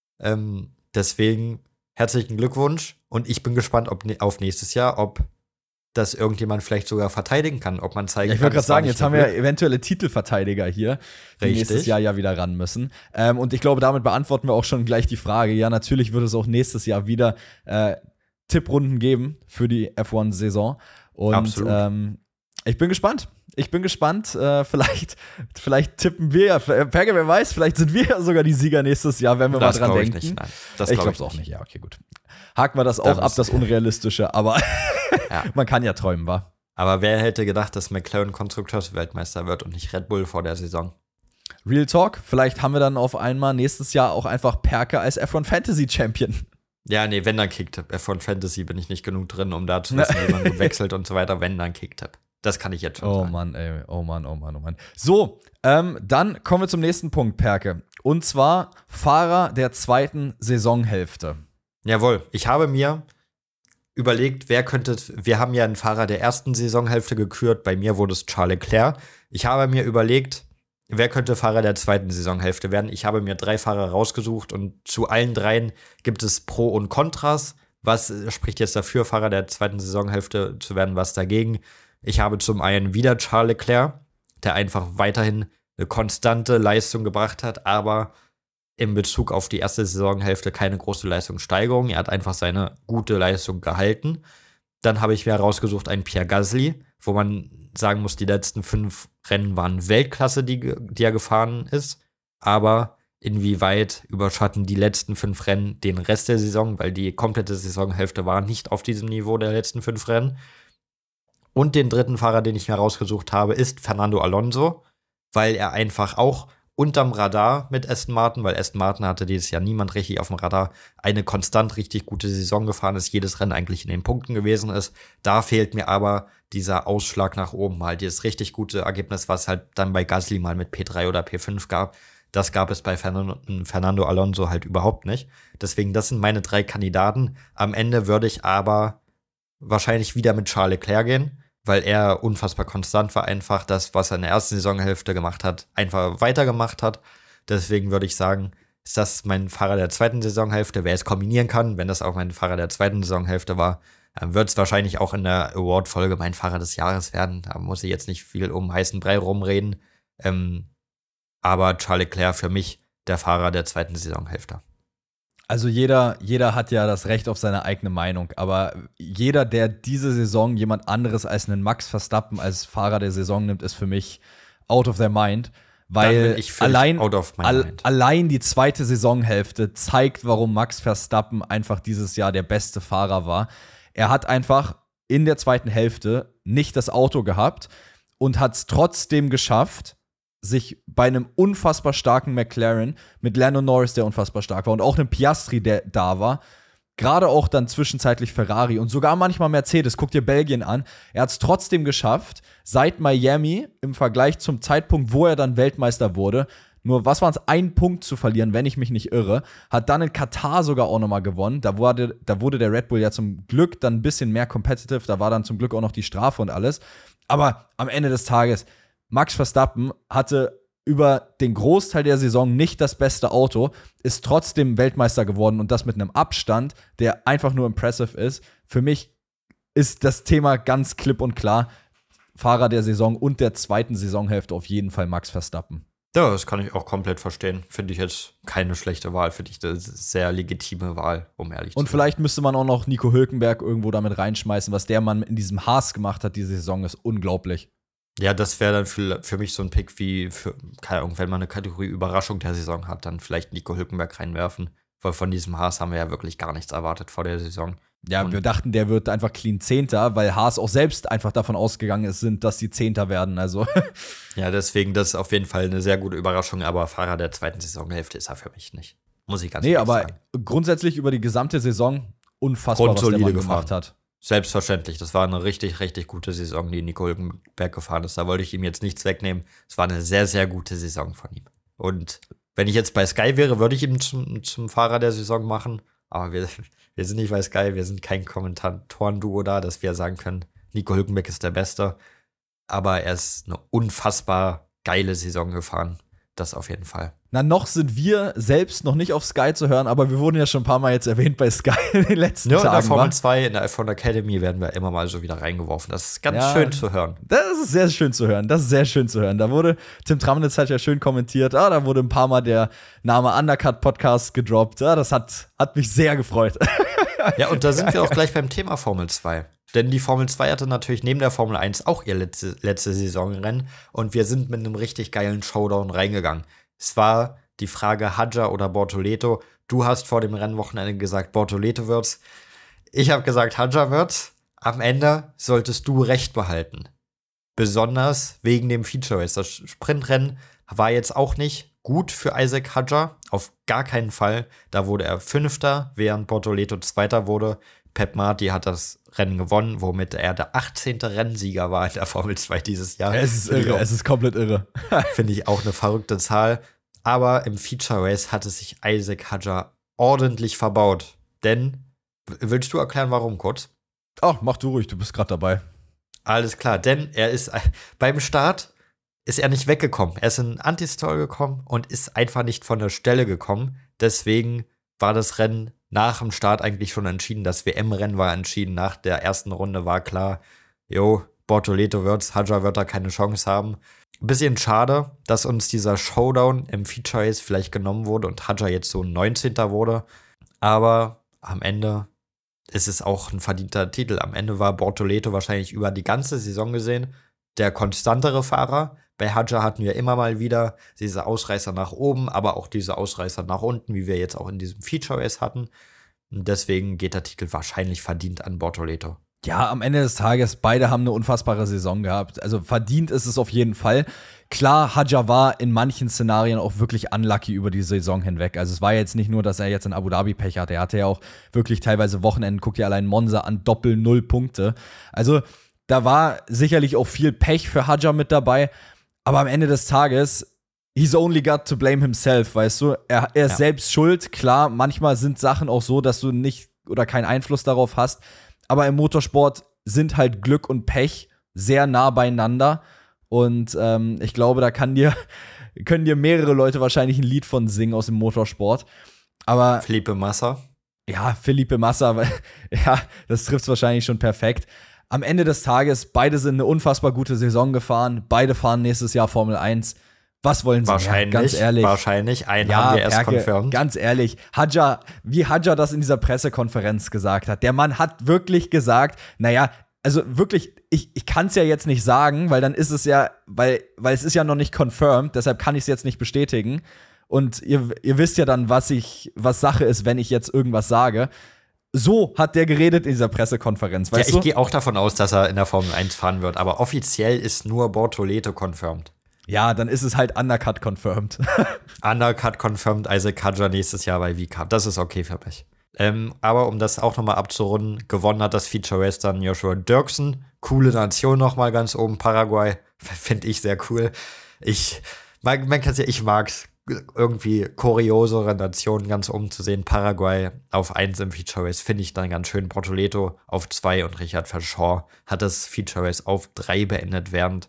Ähm, deswegen herzlichen Glückwunsch. Und ich bin gespannt ob, auf nächstes Jahr, ob das irgendjemand vielleicht sogar verteidigen kann, ob man zeigen ja, ich kann. wollte gerade sagen, jetzt haben wir eventuelle Titelverteidiger hier, die Richtig. nächstes Jahr ja wieder ran müssen. Ähm, und ich glaube, damit beantworten wir auch schon gleich die Frage. Ja, natürlich wird es auch nächstes Jahr wieder äh, Tipprunden geben für die F eins Saison. Und ähm, ich bin gespannt. Ich bin gespannt. Äh, vielleicht, vielleicht tippen wir ja. Perge, wer weiß, vielleicht sind wir ja sogar die Sieger nächstes Jahr, wenn wir das mal dran denken. Ich nicht, nein. Das ich glaub glaube es auch nicht. Ja, okay, gut. Haken wir das auch ab, das Unrealistische. Aber ja. Man kann ja träumen, wa? Aber wer hätte gedacht, dass McLaren Konstrukteursweltmeister wird und nicht Red Bull vor der Saison? Real Talk. Vielleicht haben wir dann auf einmal nächstes Jahr auch einfach Perke als F eins Fantasy Champion. Ja, nee, wenn dann Kicktip. F eins Fantasy bin ich nicht genug drin, um da zu wissen, wie man wechselt und so weiter. Wenn dann Kicktip. Das kann ich jetzt schon oh sagen. Oh Mann, ey. Oh Mann, oh Mann, oh Mann. So, ähm, dann kommen wir zum nächsten Punkt, Perke. Und zwar Fahrer der zweiten Saisonhälfte. Jawohl. Ich habe mir überlegt, wer könnte, wir haben ja einen Fahrer der ersten Saisonhälfte gekürt. Bei mir wurde es Charles Leclerc. Ich habe mir überlegt, wer könnte Fahrer der zweiten Saisonhälfte werden. Ich habe mir drei Fahrer rausgesucht und zu allen dreien gibt es Pro und Kontras. Was spricht jetzt dafür, Fahrer der zweiten Saisonhälfte zu werden, was dagegen? Ich habe zum einen wieder Charles Leclerc, der einfach weiterhin eine konstante Leistung gebracht hat, aber in Bezug auf die erste Saisonhälfte keine große Leistungssteigerung. Er hat einfach seine gute Leistung gehalten. Dann habe ich mir herausgesucht einen Pierre Gasly, wo man sagen muss, die letzten fünf Rennen waren Weltklasse, die, die er gefahren ist. Aber inwieweit überschatten die letzten fünf Rennen den Rest der Saison, weil die komplette Saisonhälfte war nicht auf diesem Niveau der letzten fünf Rennen. Und den dritten Fahrer, den ich mir rausgesucht habe, ist Fernando Alonso, weil er einfach auch unterm Radar mit Aston Martin, weil Aston Martin hatte dieses Jahr niemand richtig auf dem Radar, eine konstant richtig gute Saison gefahren ist, jedes Rennen eigentlich in den Punkten gewesen ist. Da fehlt mir aber dieser Ausschlag nach oben mal, dieses richtig gute Ergebnis, was halt dann bei Gasly mal mit P drei oder P fünf gab. Das gab es bei Fernando, Fernando Alonso halt überhaupt nicht. Deswegen, das sind meine drei Kandidaten. Am Ende würde ich aber wahrscheinlich wieder mit Charles Leclerc gehen, weil er unfassbar konstant war, einfach das, was er in der ersten Saisonhälfte gemacht hat, einfach weitergemacht hat. Deswegen würde ich sagen, ist das mein Fahrer der zweiten Saisonhälfte. Wer es kombinieren kann, wenn das auch mein Fahrer der zweiten Saisonhälfte war, dann wird es wahrscheinlich auch in der Award-Folge mein Fahrer des Jahres werden. Da muss ich jetzt nicht viel um heißen Brei rumreden. Ähm, aber Charles Leclerc für mich der Fahrer der zweiten Saisonhälfte. Also jeder, jeder hat ja das Recht auf seine eigene Meinung, aber jeder, der diese Saison jemand anderes als einen Max Verstappen als Fahrer der Saison nimmt, ist für mich out of their mind, weil allein, out of my al- mind. allein die zweite Saisonhälfte zeigt, warum Max Verstappen einfach dieses Jahr der beste Fahrer war. Er hat einfach in der zweiten Hälfte nicht das Auto gehabt und hat es trotzdem geschafft, sich bei einem unfassbar starken McLaren mit Lando Norris, der unfassbar stark war, und auch einem Piastri, der da war, gerade auch dann zwischenzeitlich Ferrari und sogar manchmal Mercedes, guck dir Belgien an, er hat es trotzdem geschafft, seit Miami im Vergleich zum Zeitpunkt, wo er dann Weltmeister wurde, nur, was waren es, ein Punkt zu verlieren, wenn ich mich nicht irre, hat dann in Katar sogar auch nochmal gewonnen, da wurde, da wurde der Red Bull ja zum Glück dann ein bisschen mehr competitive, da war dann zum Glück auch noch die Strafe und alles, aber am Ende des Tages, Max Verstappen hatte über den Großteil der Saison nicht das beste Auto, ist trotzdem Weltmeister geworden und das mit einem Abstand, der einfach nur impressive ist. Für mich ist das Thema ganz klipp und klar, Fahrer der Saison und der zweiten Saisonhälfte auf jeden Fall Max Verstappen. Ja, das kann ich auch komplett verstehen. Finde ich jetzt keine schlechte Wahl, finde ich eine sehr legitime Wahl, um ehrlich zu sein. Und vielleicht müsste man auch noch Nico Hülkenberg irgendwo damit reinschmeißen, was der Mann in diesem Haas gemacht hat, diese Saison ist unglaublich. Ja, das wäre dann für, für mich so ein Pick wie, für, keine Ahnung, wenn man eine Kategorie Überraschung der Saison hat, dann vielleicht Nico Hülkenberg reinwerfen. Weil von diesem Haas haben wir ja wirklich gar nichts erwartet vor der Saison. Ja, und wir dachten, der wird einfach clean Zehnter, weil Haas auch selbst einfach davon ausgegangen ist, sind, dass sie Zehnter werden. Also. Ja, deswegen, das ist auf jeden Fall eine sehr gute Überraschung, aber Fahrer der zweiten Saisonhälfte ist er für mich nicht. Muss ich ganz nee, ehrlich aber sagen. Grundsätzlich über die gesamte Saison unfassbar, was der Mann gemacht hat. Selbstverständlich, das war eine richtig, richtig gute Saison, die Nico Hülkenberg gefahren ist. Da wollte ich ihm jetzt nichts wegnehmen. Es war eine sehr, sehr gute Saison von ihm. Und wenn ich jetzt bei Sky wäre, würde ich ihn zum, zum Fahrer der Saison machen. Aber wir, wir sind nicht bei Sky, wir sind kein Kommentatoren-Duo da, dass wir sagen können, Nico Hülkenberg ist der Beste. Aber er ist eine unfassbar geile Saison gefahren. Das auf jeden Fall. Na, noch sind wir selbst noch nicht auf Sky zu hören, aber wir wurden ja schon ein paar Mal jetzt erwähnt bei Sky in den letzten ja, Tagen. In der Formel zwei, in der F eins Academy werden wir immer mal so wieder reingeworfen. Das ist ganz ja, schön zu hören. Das ist sehr schön zu hören. Das ist sehr schön zu hören. Da wurde, Tim Tramnitz hat ja schön kommentiert, ah, da wurde ein paar Mal der Name Undercut Podcast gedroppt. Ah, das hat, hat mich sehr gefreut. Ja, und da sind wir auch gleich beim Thema Formel zwei. Denn die Formel zwei hatte natürlich neben der Formel eins auch ihr letzte, letzte Saisonrennen. Und wir sind mit einem richtig geilen Showdown reingegangen. Es war die Frage Hadja oder Bortoleto. Du hast vor dem Rennwochenende gesagt, Bortoleto wird's. Ich habe gesagt, Hadja wird's. Am Ende solltest du recht behalten. Besonders wegen dem Feature Race. Das Sprintrennen war jetzt auch nicht gut für Isack Hadja. Auf gar keinen Fall. Da wurde er Fünfter, während Bortoleto Zweiter wurde. Pep Marty hat das Rennen gewonnen, womit er der achtzehnte Rennsieger war in der Formel zwei dieses Jahr. Es ist irre, es ist komplett irre. Finde ich auch eine verrückte Zahl. Aber im Feature Race hatte sich Isack Hadja ordentlich verbaut. Denn, willst du erklären, warum kurz? Ach, mach du ruhig, du bist gerade dabei. Alles klar, denn er ist beim Start ist er nicht weggekommen. Er ist in Antistall gekommen und ist einfach nicht von der Stelle gekommen. Deswegen war das Rennen nach dem Start eigentlich schon entschieden. Das W M-Rennen war entschieden. Nach der ersten Runde war klar, jo, Bortoleto wird's, Hadja wird da keine Chance haben. Ein bisschen schade, dass uns dieser Showdown im Feature Race vielleicht genommen wurde und Hadja jetzt so ein neunzehnter wurde. Aber am Ende ist es auch ein verdienter Titel. Am Ende war Bortoleto wahrscheinlich über die ganze Saison gesehen der konstantere Fahrer. Bei Hadja hatten wir immer mal wieder diese Ausreißer nach oben, aber auch diese Ausreißer nach unten, wie wir jetzt auch in diesem Feature Race hatten. Und deswegen geht der Titel wahrscheinlich verdient an Bortoleto. Ja, am Ende des Tages, beide haben eine unfassbare Saison gehabt. Also verdient ist es auf jeden Fall. Klar, Hadja war in manchen Szenarien auch wirklich unlucky über die Saison hinweg. Also es war jetzt nicht nur, dass er jetzt in Abu Dhabi Pech hatte. Er hatte ja auch wirklich teilweise Wochenenden, guck dir allein Monza an, Doppel null Punkte. Also da war sicherlich auch viel Pech für Hadja mit dabei. Aber am Ende des Tages, he's only got to blame himself, weißt du? Er, er ist ja selbst schuld. Klar, manchmal sind Sachen auch so, dass du nicht oder keinen Einfluss darauf hast. Aber im Motorsport sind halt Glück und Pech sehr nah beieinander. Und ähm, ich glaube, da kann dir, können dir mehrere Leute wahrscheinlich ein Lied von singen aus dem Motorsport. Aber Felipe Massa. Ja, Felipe Massa, ja, das trifft's wahrscheinlich schon perfekt. Am Ende des Tages, beide sind eine unfassbar gute Saison gefahren. Beide fahren nächstes Jahr Formel eins. Was wollen sie? Wahrscheinlich, ja, ganz ehrlich. Wahrscheinlich. Einen ja, haben wir erst Perke, confirmed. Ganz ehrlich, Hadja, wie Hadja das in dieser Pressekonferenz gesagt hat. Der Mann hat wirklich gesagt, naja, also wirklich, ich, ich kann es ja jetzt nicht sagen, weil dann ist es ja, weil, weil es ist ja noch nicht confirmed, deshalb kann ich es jetzt nicht bestätigen. Und ihr, ihr wisst ja dann, was ich, was Sache ist, wenn ich jetzt irgendwas sage. So hat der geredet in dieser Pressekonferenz, weißt ja, du? Ich gehe auch davon aus, dass er in der Formel eins fahren wird, aber offiziell ist nur Bortoleto confirmed. Ja, dann ist es halt Undercut confirmed. Undercut confirmed, Isack Hadja nächstes Jahr bei V-Cut. Das ist okay für mich. Ähm, aber um das auch nochmal abzurunden, gewonnen hat das Feature Race dann Joshua Dirksen. Coole Nation nochmal ganz oben, Paraguay. Finde ich sehr cool. Ich, man, man kann ja, ich mag's. Irgendwie kuriosere Nationen ganz oben zu sehen. Paraguay auf eins im Feature Race finde ich dann ganz schön. Bortoleto auf zwei und Richard Verschoor hat das Feature Race auf drei beendet, während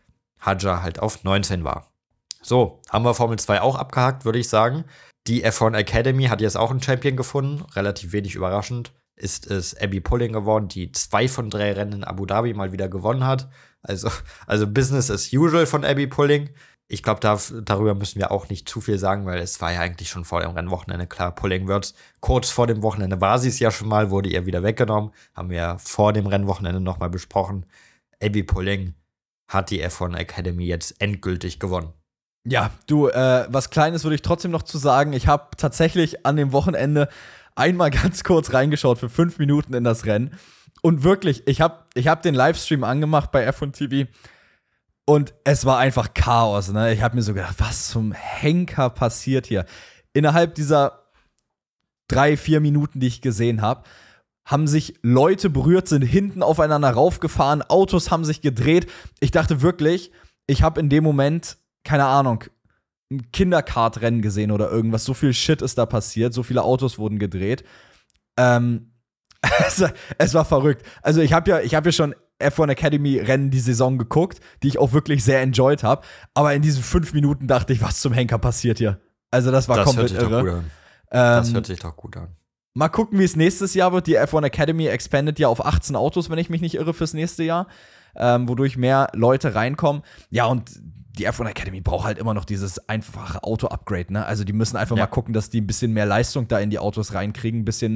Hadja halt auf neunzehn war. So, haben wir Formel zwei auch abgehakt, würde ich sagen. Die F eins Academy hat jetzt auch einen Champion gefunden. Relativ wenig überraschend ist es Abby Pulling geworden, die zwei von drei Rennen in Abu Dhabi mal wieder gewonnen hat. Also, also Business as usual von Abby Pulling. Ich glaube, da, darüber müssen wir auch nicht zu viel sagen, weil es war ja eigentlich schon vor dem Rennwochenende klar, Pulling wird's. Kurz vor dem Wochenende war sie es ja schon mal, wurde ihr wieder weggenommen. Haben wir ja vor dem Rennwochenende nochmal besprochen. Abby Pulling hat die F eins Academy jetzt endgültig gewonnen. Ja, du, äh, was Kleines würde ich trotzdem noch zu sagen. Ich habe tatsächlich an dem Wochenende einmal ganz kurz reingeschaut für fünf Minuten in das Rennen. Und wirklich, ich habe ich hab den Livestream angemacht bei F eins T V. Und es war einfach Chaos, ne? Ich habe mir so gedacht, was zum Henker passiert hier? Innerhalb dieser drei, vier Minuten, die ich gesehen habe, haben sich Leute berührt, sind hinten aufeinander raufgefahren, Autos haben sich gedreht. Ich dachte wirklich, ich habe in dem Moment, keine Ahnung, ein Kinderkartrennen gesehen oder irgendwas. So viel Shit ist da passiert, so viele Autos wurden gedreht. Ähm, es, es war verrückt. Also ich habe ja, ich habe ja schon F eins Academy Rennen die Saison geguckt, die ich auch wirklich sehr enjoyed habe. Aber in diesen fünf Minuten dachte ich, was zum Henker passiert hier? Also das war das komplett hört sich irre. Doch gut an. Ähm, das hört sich doch gut an. Mal gucken, wie es nächstes Jahr wird. Die F eins Academy expandet ja auf achtzehn Autos, wenn ich mich nicht irre, fürs nächste Jahr. Ähm, wodurch mehr Leute reinkommen. Ja, und die F eins Academy braucht halt immer noch dieses einfache Auto-Upgrade, ne? Also die müssen einfach ja. mal gucken, dass die ein bisschen mehr Leistung da in die Autos reinkriegen, ein bisschen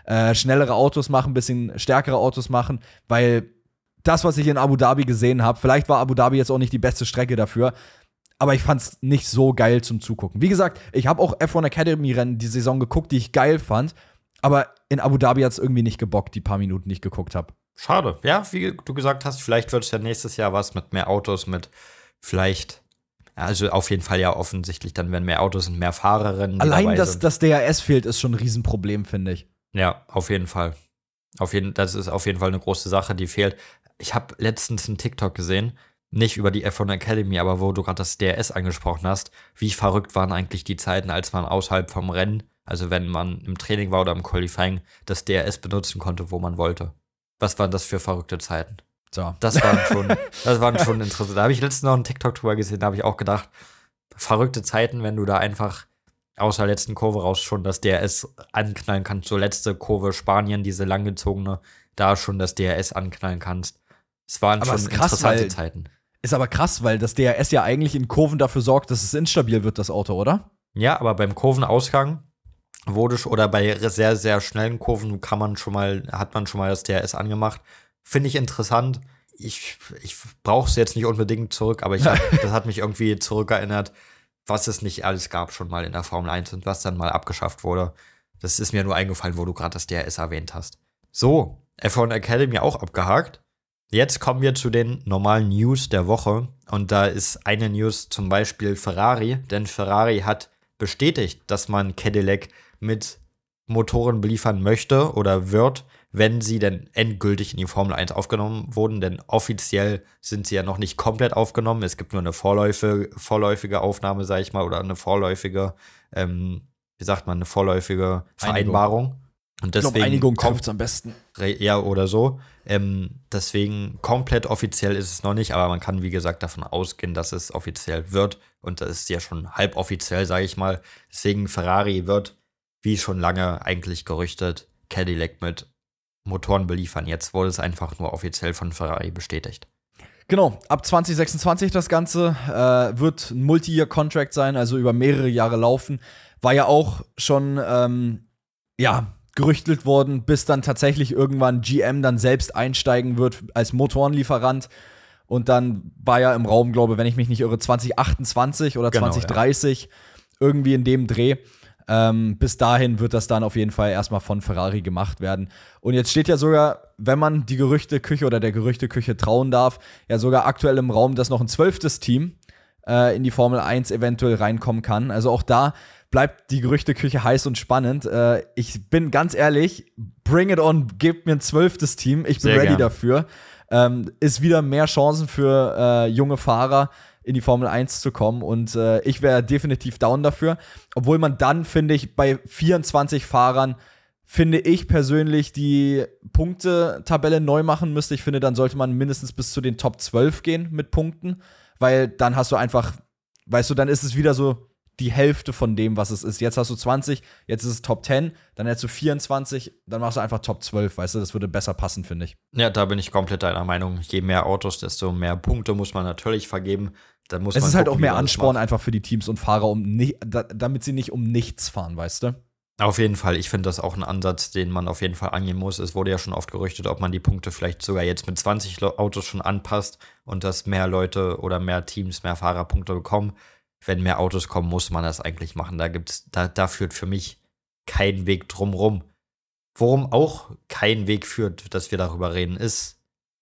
äh, schnellere Autos machen, ein bisschen stärkere Autos machen, weil das, was ich in Abu Dhabi gesehen habe, vielleicht war Abu Dhabi jetzt auch nicht die beste Strecke dafür, aber ich fand's nicht so geil zum Zugucken. Wie gesagt, ich habe auch F eins Academy Rennen die Saison geguckt, die ich geil fand, aber in Abu Dhabi hat's irgendwie nicht gebockt, die paar Minuten, die ich geguckt habe. Schade. Ja, wie du gesagt hast, vielleicht wird es ja nächstes Jahr was mit mehr Autos, mit vielleicht, also auf jeden Fall ja offensichtlich, dann werden mehr Autos und mehr Fahrerinnen. Allein, dass das D R S fehlt, ist schon ein Riesenproblem, finde ich. Ja, auf jeden Fall. Auf jeden, das ist auf jeden Fall eine große Sache, die fehlt. Ich habe letztens einen TikTok gesehen, nicht über die F eins Academy, aber wo du gerade das D R S angesprochen hast. Wie verrückt waren eigentlich die Zeiten, als man außerhalb vom Rennen, also wenn man im Training war oder im Qualifying, das D R S benutzen konnte, wo man wollte. Was waren das für verrückte Zeiten? So. Das waren schon, das waren schon interessant. Da habe ich letztens noch einen TikTok drüber gesehen, da habe ich auch gedacht, verrückte Zeiten, wenn du da einfach aus der letzten Kurve raus schon das D R S anknallen kannst. So letzte Kurve Spanien, diese langgezogene, da schon das D R S anknallen kannst. Es waren aber schon krass, interessante weil, Zeiten. Ist aber krass, weil das D R S ja eigentlich in Kurven dafür sorgt, dass es instabil wird, das Auto, oder? Ja, aber beim Kurvenausgang wurde schon, oder bei sehr, sehr schnellen Kurven kann man schon mal, hat man schon mal das D R S angemacht. Finde ich interessant. Ich, ich brauche es jetzt nicht unbedingt zurück, aber ich hab, das hat mich irgendwie zurückerinnert, was es nicht alles gab schon mal in der Formel eins und was dann mal abgeschafft wurde. Das ist mir nur eingefallen, wo du gerade das D R S erwähnt hast. So, F eins Academy auch abgehakt. Jetzt kommen wir zu den normalen News der Woche. Und da ist eine News zum Beispiel Ferrari, denn Ferrari hat bestätigt, dass man Cadillac mit Motoren beliefern möchte oder wird, wenn sie denn endgültig in die Formel eins aufgenommen wurden, denn offiziell sind sie ja noch nicht komplett aufgenommen. Es gibt nur eine vorläufige, vorläufige Aufnahme, sage ich mal, oder eine vorläufige, ähm, wie sagt man, eine vorläufige Vereinbarung. Einigung. Und deswegen ich glaube, Einigung kommt am besten. Ja, oder so. Ähm, deswegen komplett offiziell ist es noch nicht, aber man kann, wie gesagt, davon ausgehen, dass es offiziell wird. Und das ist ja schon halboffiziell, sage ich mal. Deswegen Ferrari wird, wie schon lange eigentlich gerüchtet, Cadillac mit Motoren beliefern. Jetzt wurde es einfach nur offiziell von Ferrari bestätigt. Genau, ab zwanzig sechsundzwanzig das Ganze äh, wird ein Multi-Year-Contract sein, also über mehrere Jahre laufen. War ja auch schon, ähm, ja, gerüchtet worden, bis dann tatsächlich irgendwann G M dann selbst einsteigen wird als Motorenlieferant. Und dann war ja im Raum, glaube ich, wenn ich mich nicht irre, zwanzig achtundzwanzig oder genau, zwanzig dreißig, ja. Irgendwie in dem Dreh. Ähm, bis dahin wird das dann auf jeden Fall erstmal von Ferrari gemacht werden. Und jetzt steht ja sogar, wenn man die Gerüchteküche oder der Gerüchteküche trauen darf, ja sogar aktuell im Raum, dass noch ein zwölftes Team äh, in die Formel eins eventuell reinkommen kann. Also auch da bleibt die Gerüchteküche heiß und spannend. Äh, ich bin ganz ehrlich, bring it on, gebt mir ein zwölftes Team. Ich bin Sehr ready gern. dafür. Ähm, ist wieder mehr Chancen für äh, junge Fahrer in die Formel eins zu kommen und äh, ich wäre definitiv down dafür. Obwohl man dann, finde ich, bei vierundzwanzig Fahrern, finde ich persönlich, die Punktetabelle neu machen müsste. Ich finde, dann sollte man mindestens bis zu den Top zwölf gehen mit Punkten, weil dann hast du einfach, weißt du, dann ist es wieder so die Hälfte von dem, was es ist. Jetzt hast du zwanzig, jetzt ist es Top zehn, dann hättest du vierundzwanzig, dann machst du einfach Top zwölf, weißt du, das würde besser passen, finde ich. Ja, da bin ich komplett deiner Meinung. Je mehr Autos, desto mehr Punkte muss man natürlich vergeben. Dann muss es man ist halt gucken, auch mehr wie man das Ansporn macht. einfach für die Teams und Fahrer, um nicht, da, damit sie nicht um nichts fahren, weißt du? Auf jeden Fall. Ich finde das auch ein Ansatz, den man auf jeden Fall angehen muss. Es wurde ja schon oft gerüchtet, ob man die Punkte vielleicht sogar jetzt mit zwanzig Autos schon anpasst und dass mehr Leute oder mehr Teams, mehr Fahrer Punkte bekommen. Wenn mehr Autos kommen, muss man das eigentlich machen. Da gibt's, da, da führt für mich kein Weg drumrum. Worum auch kein Weg führt, dass wir darüber reden, ist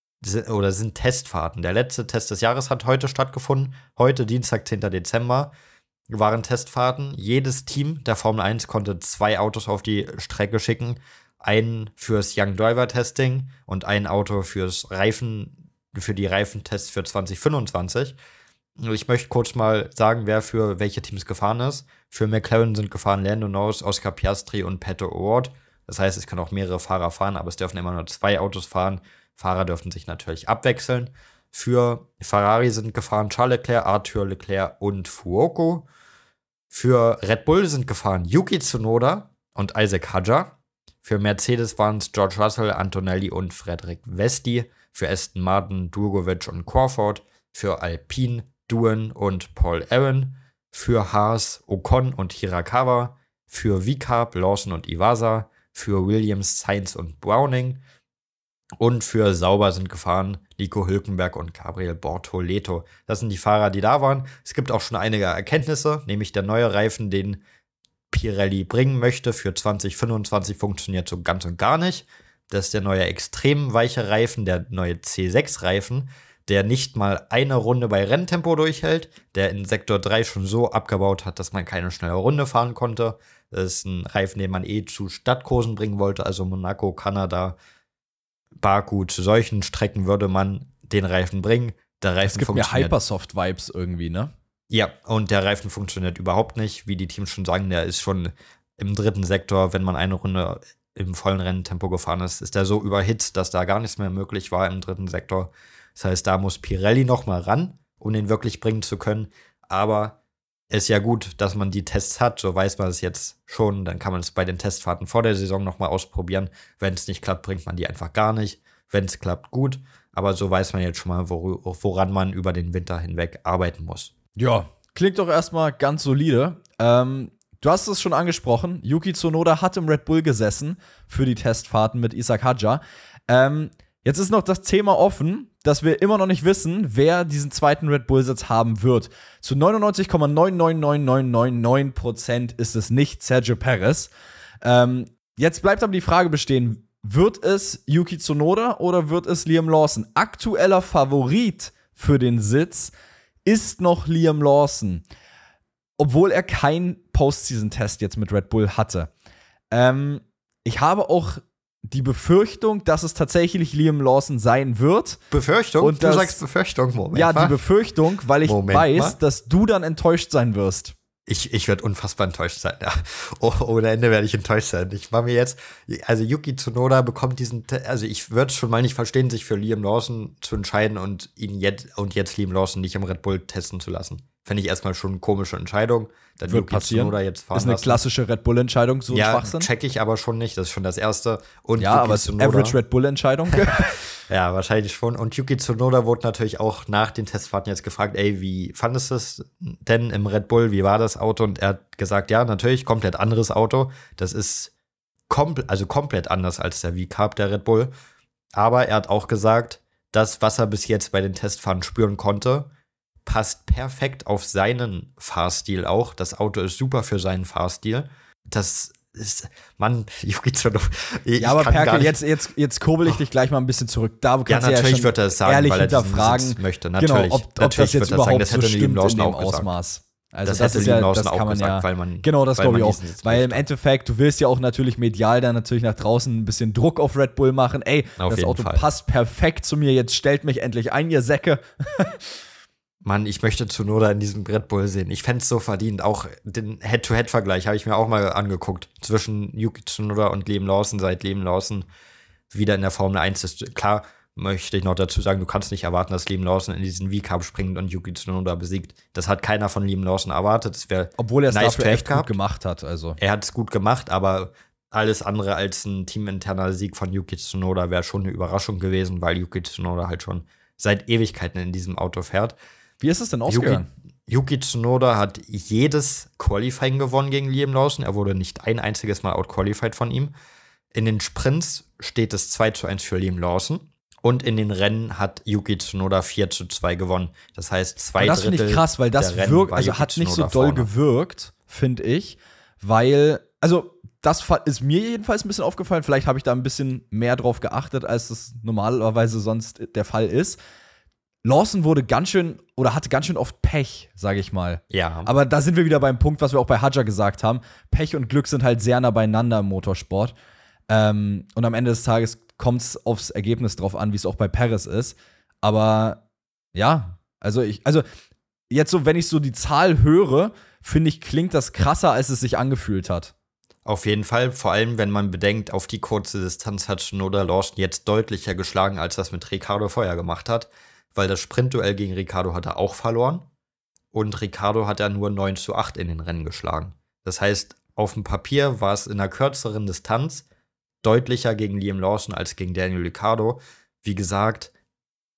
oder sind Testfahrten. Der letzte Test des Jahres hat heute stattgefunden. Heute, Dienstag, zehnten Dezember, waren Testfahrten. Jedes Team der Formel eins konnte zwei Autos auf die Strecke schicken. Einen fürs Young Driver Testing und ein Auto fürs Reifen, für die Reifentests für zwanzig fünfundzwanzig. Ich möchte kurz mal sagen, wer für welche Teams gefahren ist. Für McLaren sind gefahren Lando Norris, Oscar Piastri und Pato O'Ward. Das heißt, es können auch mehrere Fahrer fahren, aber es dürfen immer nur zwei Autos fahren. Fahrer dürfen sich natürlich abwechseln. Für Ferrari sind gefahren Charles Leclerc, Arthur Leclerc und Fuoco. Für Red Bull sind gefahren Yuki Tsunoda und Isaac Hadjar. Für Mercedes waren es George Russell, Antonelli und Frederik Vesti. Für Aston Martin Drugovich und Crawford. Für Alpine Doohan und Paul Aaron. Für Haas Ocon und Hirakawa. Für V-Carb Lawson und Iwasa. für Williams, Sainz und Browning. Und für Sauber sind gefahren Nico Hülkenberg und Gabriel Bortoleto. Das sind die Fahrer, die da waren. Es gibt auch schon einige Erkenntnisse, nämlich der neue Reifen, den Pirelli bringen möchte für zwanzig fünfundzwanzig, funktioniert so ganz und gar nicht. Das ist der neue extrem weiche Reifen, der neue C sechs Reifen, der nicht mal eine Runde bei Renntempo durchhält, der in Sektor drei schon so abgebaut hat, dass man keine schnelle Runde fahren konnte. Das ist ein Reifen, den man eh zu Stadtkursen bringen wollte, also Monaco, Kanada, Baku. Zu solchen Strecken würde man den Reifen bringen. Der Reifen Es gibt mir Hypersoft-Vibes irgendwie, ne? Ja, und der Reifen funktioniert überhaupt nicht. Wie die Teams schon sagen, der ist schon im dritten Sektor, wenn man eine Runde im vollen Renntempo gefahren ist, ist der so überhitzt, dass da gar nichts mehr möglich war im dritten Sektor. Das heißt, da muss Pirelli noch mal ran, um den wirklich bringen zu können. Aber ist ja gut, dass man die Tests hat, so weiß man es jetzt schon. Dann kann man es bei den Testfahrten vor der Saison noch mal ausprobieren. Wenn es nicht klappt, bringt man die einfach gar nicht. Wenn es klappt, gut. Aber so weiß man jetzt schon mal, woran man über den Winter hinweg arbeiten muss. Ja, klingt doch erstmal ganz solide. Ähm, du hast es schon angesprochen, Yuki Tsunoda hat im Red Bull gesessen für die Testfahrten mit Isaac Hadjar. Ähm, jetzt ist noch das Thema offen, dass wir immer noch nicht wissen, wer diesen zweiten Red Bull-Sitz haben wird. Zu neunundneunzig Komma neun neun neun neun neun neun Prozent ist es nicht Sergio Perez. Ähm, jetzt bleibt aber die Frage bestehen, wird es Yuki Tsunoda oder wird es Liam Lawson? Aktueller Favorit für den Sitz ist noch Liam Lawson, obwohl er keinen Postseason-Test jetzt mit Red Bull hatte. Ähm, ich habe auch die Befürchtung, dass es tatsächlich Liam Lawson sein wird. Befürchtung? Und du das, sagst Befürchtung, Moment. Ja, die Befürchtung, weil ich Moment weiß, mal. dass du dann enttäuscht sein wirst. Ich, ich werde unfassbar enttäuscht sein, ja. Oh, ohne Ende werde ich enttäuscht sein. Ich mache mir jetzt, also Yuki Tsunoda bekommt diesen, also ich würde es schon mal nicht verstehen, sich für Liam Lawson zu entscheiden und ihn jetzt und jetzt Liam Lawson nicht im Red Bull testen zu lassen. Fände ich erstmal schon eine komische Entscheidung. Dann Wird Yuki passieren. Tsunoda jetzt fahren Ist eine lassen. klassische Red Bull-Entscheidung, so ein Ja, Schwachsinn. check ich aber schon nicht. Das ist schon das Erste. Und Ja, Yuki aber es ist Tsunoda- Average Red Bull-Entscheidung. Ja, wahrscheinlich schon. Und Yuki Tsunoda wurde natürlich auch nach den Testfahrten jetzt gefragt, ey, wie fandest du es denn im Red Bull? Wie war das Auto? Und er hat gesagt, ja, natürlich, komplett anderes Auto. Das ist kompl- also komplett anders als der V-Carb der Red Bull. Aber er hat auch gesagt, das, was er bis jetzt bei den Testfahrten spüren konnte, passt perfekt auf seinen Fahrstil auch. Das Auto ist super für seinen Fahrstil. Das ist, Mann, Yuki Tsunoda. ich Ja, aber kann gar Perke, nicht- jetzt, jetzt, jetzt kurbel ich dich gleich mal ein bisschen zurück. Da Ja, kannst du natürlich schon wird er es sagen, ehrlich weil er diesen hinterfragen, Sitz möchte. Natürlich, genau, ob, ob natürlich das jetzt wird er sagen, überhaupt das so hätte Liam stimmt in Lawson dem auch gesagt. Ausmaß. Also Das das, hätte ist Liam ja, Lawson das auch kann man gesagt, ja, weil man- genau, das weil glaube ich man auch. diesen Sitz Weil im möchte. Endeffekt, du willst ja auch natürlich medial dann natürlich nach draußen ein bisschen Druck auf Red Bull machen. Ey, Auf das jeden Auto Fall. passt perfekt zu mir, jetzt stellt mich endlich ein, ihr Säcke. Mann, ich möchte Tsunoda in diesem Red Bull sehen. Ich fände es so verdient. Auch den Head-to-Head-Vergleich habe ich mir auch mal angeguckt. Zwischen Yuki Tsunoda und Liam Lawson, seit Liam Lawson wieder in der Formel eins ist. Klar, möchte ich noch dazu sagen, du kannst nicht erwarten, dass Liam Lawson in diesen V-Carb springt und Yuki Tsunoda besiegt. Das hat keiner von Liam Lawson erwartet. Das wäre Obwohl er es nice dafür to have echt gut gehabt. gemacht hat. Also. Er hat es gut gemacht, aber alles andere als ein teaminterner Sieg von Yuki Tsunoda wäre schon eine Überraschung gewesen, weil Yuki Tsunoda halt schon seit Ewigkeiten in diesem Auto fährt. Wie ist es denn Yuki, ausgegangen? Yuki Tsunoda hat jedes Qualifying gewonnen gegen Liam Lawson. Er wurde nicht ein einziges Mal outqualified von ihm. In den Sprints steht es zwei zu eins für Liam Lawson. Und in den Rennen hat Yuki Tsunoda vier zu zwei gewonnen. Das heißt, zwei Aber das Drittel finde ich krass, weil das der Rennen wirkt, war also Yuki hat nicht so Tsunoda doll vorne. gewirkt, finde ich, weil, also das fa- ist mir jedenfalls ein bisschen aufgefallen, vielleicht habe ich da ein bisschen mehr drauf geachtet, als es normalerweise sonst der Fall ist. Lawson wurde ganz schön, oder hatte ganz schön oft Pech, sage ich mal. Ja, Aber da sind wir wieder beim Punkt, was wir auch bei Hadjar gesagt haben. Pech und Glück sind halt sehr nah beieinander im Motorsport. Ähm, und am Ende des Tages kommt es aufs Ergebnis drauf an, wie es auch bei Perez ist. Aber ja, also ich, also jetzt so, wenn ich so die Zahl höre, finde ich, klingt das krasser, als es sich angefühlt hat. auf jeden Fall. Vor allem, wenn man bedenkt, auf die kurze Distanz hat Tsunoda Lawson jetzt deutlicher geschlagen, als das mit Ricciardo vorher gemacht hat. Weil das Sprintduell gegen Ricciardo hat er auch verloren. Und Ricciardo hat er nur neun zu acht in den Rennen geschlagen. Das heißt, auf dem Papier war es in einer kürzeren Distanz deutlicher gegen Liam Lawson als gegen Daniel Ricciardo. Wie gesagt,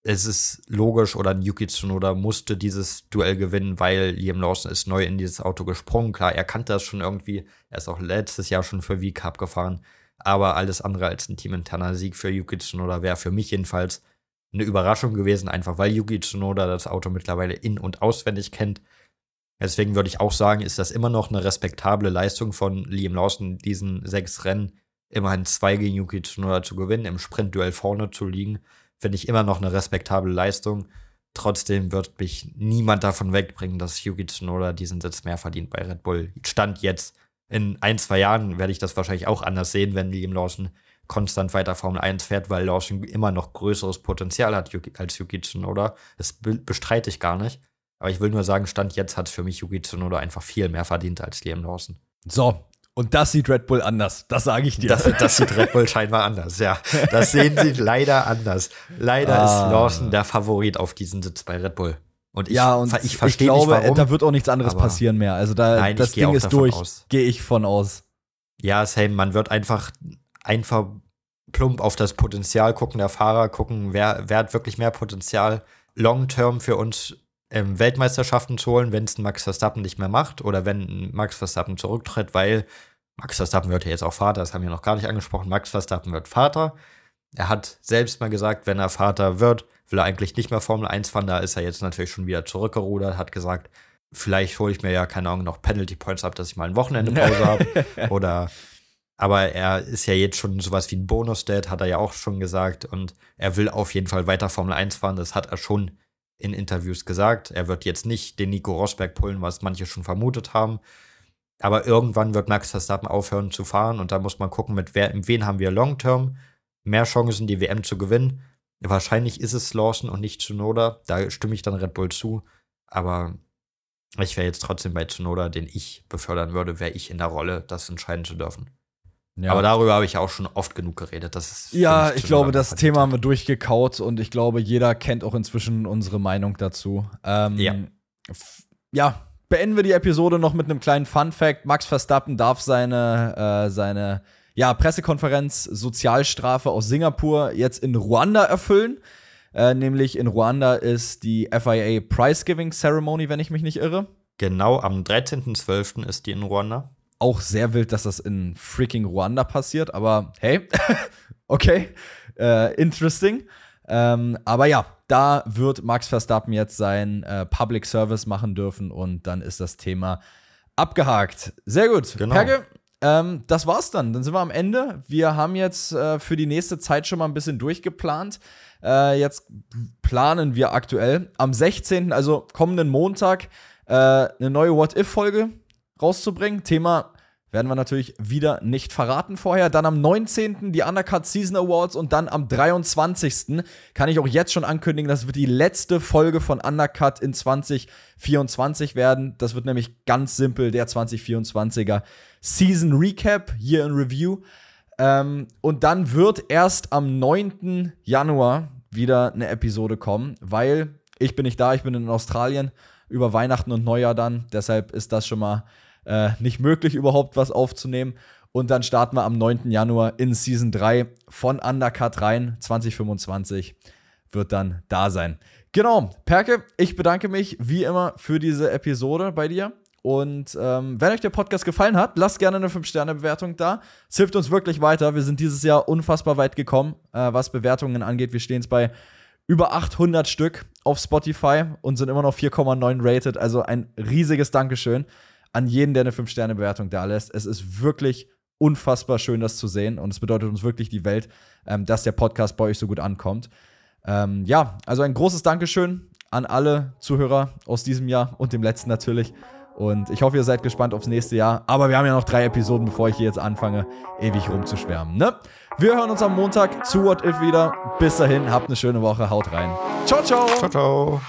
es ist logisch, oder Yuki Tsunoda musste dieses Duell gewinnen, weil Liam Lawson ist neu in dieses Auto gesprungen. Klar, er kannte das schon irgendwie. Er ist auch letztes Jahr schon für V-Cup gefahren. Aber alles andere als ein teaminterner Sieg für Yuki Tsunoda wäre für mich jedenfalls eine Überraschung gewesen, einfach weil Yuki Tsunoda das Auto mittlerweile in- und auswendig kennt. Deswegen würde ich auch sagen, ist das immer noch eine respektable Leistung von Liam Lawson, diesen sechs Rennen immerhin zwei gegen Yuki Tsunoda zu gewinnen, im Sprintduell vorne zu liegen. Finde ich immer noch eine respektable Leistung. Trotzdem wird mich niemand davon wegbringen, dass Yuki Tsunoda diesen Sitz mehr verdient bei Red Bull. Stand jetzt. In ein, zwei Jahren werde ich das wahrscheinlich auch anders sehen, wenn Liam Lawson konstant weiter Formel eins fährt, weil Lawson immer noch größeres Potenzial hat als Yuki Tsunoda. Das bestreite ich gar nicht. Aber ich will nur sagen, Stand jetzt hat für mich Yuki Tsunoda einfach viel mehr verdient als Liam Lawson. So, und das sieht Red Bull anders. Das sage ich dir. Das, das sieht Red Bull scheinbar anders, ja. Das sehen sie leider anders. Leider ah. ist Lawson der Favorit auf diesen Sitz bei Red Bull. Und ich, ja, und ich, ich glaube, nicht, warum, da wird auch nichts anderes passieren mehr. Also da, nein, das Ding ist durch, gehe ich von aus. Ja, same. Man wird einfach, einfach plump auf das Potenzial gucken, der Fahrer gucken, wer, wer hat wirklich mehr Potenzial, long-term für uns ähm, Weltmeisterschaften zu holen, wenn es ein Max Verstappen nicht mehr macht oder wenn Max Verstappen zurücktritt, weil Max Verstappen wird ja jetzt auch Vater, das haben wir noch gar nicht angesprochen. Max Verstappen wird Vater. Er hat selbst mal gesagt, wenn er Vater wird, will er eigentlich nicht mehr Formel eins fahren. Da ist er jetzt natürlich schon wieder zurückgerudert, hat gesagt, vielleicht hole ich mir ja, keine Ahnung, noch Penalty Points ab, dass ich mal ein Wochenende Pause habe. Oder, aber er ist ja jetzt schon sowas wie ein Bonus-Dad, hat er ja auch schon gesagt. Und er will auf jeden Fall weiter Formel eins fahren. Das hat er schon in Interviews gesagt. Er wird jetzt nicht den Nico Rosberg pullen, was manche schon vermutet haben. Aber irgendwann wird Max Verstappen aufhören zu fahren. Und da muss man gucken, mit wer, mit wen haben wir Long-Term mehr Chancen, die W M zu gewinnen. Wahrscheinlich ist es Lawson und nicht Tsunoda. Da stimme ich dann Red Bull zu. Aber ich wäre jetzt trotzdem bei Tsunoda, den ich befördern würde, wäre ich in der Rolle, das entscheiden zu dürfen. Ja. Aber darüber habe ich ja auch schon oft genug geredet. Das ist ja, ich glaube, das Thema haben wir durchgekaut und ich glaube, jeder kennt auch inzwischen unsere Meinung dazu. Ähm, ja. F- ja, beenden wir die Episode noch mit einem kleinen Fun-Fact. Max Verstappen darf seine, äh, seine ja, Pressekonferenz Sozialstrafe aus Singapur jetzt in Ruanda erfüllen. Äh, nämlich in Ruanda ist die F I A Prize-Giving Ceremony, wenn ich mich nicht irre. Genau, am dreizehnten zwölften ist die in Ruanda. Auch sehr wild, dass das in freaking Ruanda passiert, aber hey, okay, äh, interesting. Ähm, aber ja, da wird Max Verstappen jetzt sein äh, Public Service machen dürfen und dann ist das Thema abgehakt. Sehr gut. Genau. Perke, ähm, das war's dann. Dann sind wir am Ende. Wir haben jetzt äh, für die nächste Zeit schon mal ein bisschen durchgeplant. Äh, jetzt planen wir aktuell am sechzehnten, also kommenden Montag, äh, eine neue What-If-Folge rauszubringen. Thema werden wir natürlich wieder nicht verraten vorher. Dann am neunzehnten die Undercut Season Awards und dann am dreiundzwanzigsten kann ich auch jetzt schon ankündigen, das wird die letzte Folge von Undercut in zwanzig vierundzwanzig werden. Das wird nämlich ganz simpel der zwanzig vierundzwanziger Season Recap, Year in Review. Ähm, und dann wird erst am neunten Januar wieder eine Episode kommen, weil ich bin nicht da, ich bin in Australien über Weihnachten und Neujahr dann. Deshalb ist das schon mal äh, nicht möglich, überhaupt was aufzunehmen. Und dann starten wir am neunten Januar in Season drei von Undercut rein. zwanzig fünfundzwanzig wird dann da sein. Genau, Perke, ich bedanke mich wie immer für diese Episode bei dir. Und ähm, wenn euch der Podcast gefallen hat, lasst gerne eine fünf Sterne Bewertung da. Es hilft uns wirklich weiter. Wir sind dieses Jahr unfassbar weit gekommen, äh, was Bewertungen angeht. Wir stehen jetzt bei über achthundert Stück auf Spotify und sind immer noch vier Komma neun rated. Also ein riesiges Dankeschön an jeden, der eine fünf Sterne Bewertung da lässt. Es ist wirklich unfassbar schön, das zu sehen. Und es bedeutet uns wirklich die Welt, ähm, dass der Podcast bei euch so gut ankommt. Ähm, ja, also ein großes Dankeschön an alle Zuhörer aus diesem Jahr und dem letzten natürlich. Und ich hoffe, ihr seid gespannt aufs nächste Jahr. Aber wir haben ja noch drei Episoden, bevor ich hier jetzt anfange, ewig rumzuschwärmen. Ne? Wir hören uns am Montag zu What If wieder. Bis dahin, habt eine schöne Woche. Haut rein. Ciao, ciao. Ciao, ciao.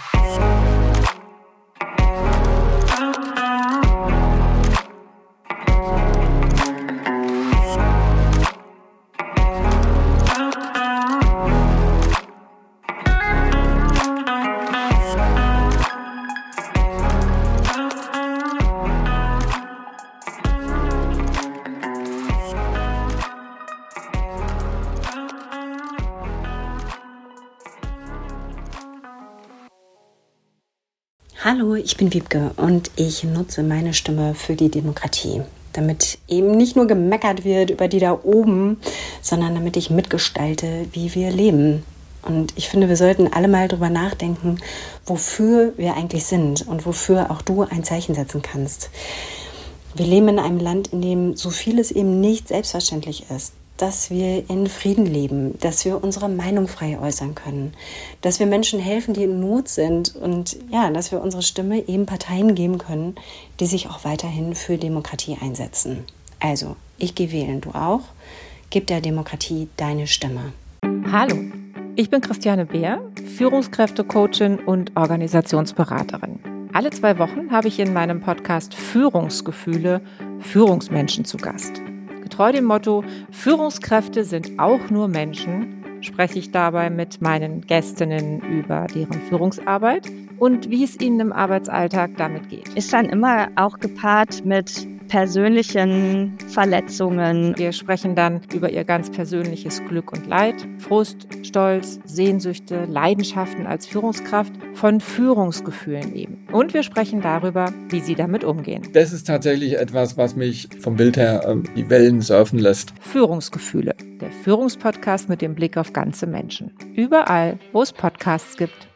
Hallo, ich bin Wiebke und ich nutze meine Stimme für die Demokratie. Damit eben nicht nur gemeckert wird über die da oben, sondern damit ich mitgestalte, wie wir leben. Und ich finde, wir sollten alle mal drüber nachdenken, wofür wir eigentlich sind und wofür auch du ein Zeichen setzen kannst. Wir leben in einem Land, in dem so vieles eben nicht selbstverständlich ist. Dass wir in Frieden leben, dass wir unsere Meinung frei äußern können, dass wir Menschen helfen, die in Not sind und ja, dass wir unsere Stimme eben Parteien geben können, die sich auch weiterhin für Demokratie einsetzen. Also, ich gehe wählen, du auch. Gib der Demokratie deine Stimme. Hallo, ich bin Christiane Beer, Führungskräftecoachin und Organisationsberaterin. Alle zwei Wochen habe ich in meinem Podcast Führungsgefühle Führungsmenschen zu Gast. Getreu dem Motto, Führungskräfte sind auch nur Menschen, spreche ich dabei mit meinen Gästinnen über deren Führungsarbeit und wie es ihnen im Arbeitsalltag damit geht. Ist dann immer auch gepaart mit persönlichen Verletzungen. Wir sprechen dann über ihr ganz persönliches Glück und Leid, Frust, Stolz, Sehnsüchte, Leidenschaften als Führungskraft, von Führungsgefühlen eben. Und wir sprechen darüber, wie sie damit umgehen. Das ist tatsächlich etwas, was mich vom Bild her ähm, die Wellen surfen lässt. Führungsgefühle, der Führungspodcast mit dem Blick auf ganze Menschen. Überall, wo es Podcasts gibt.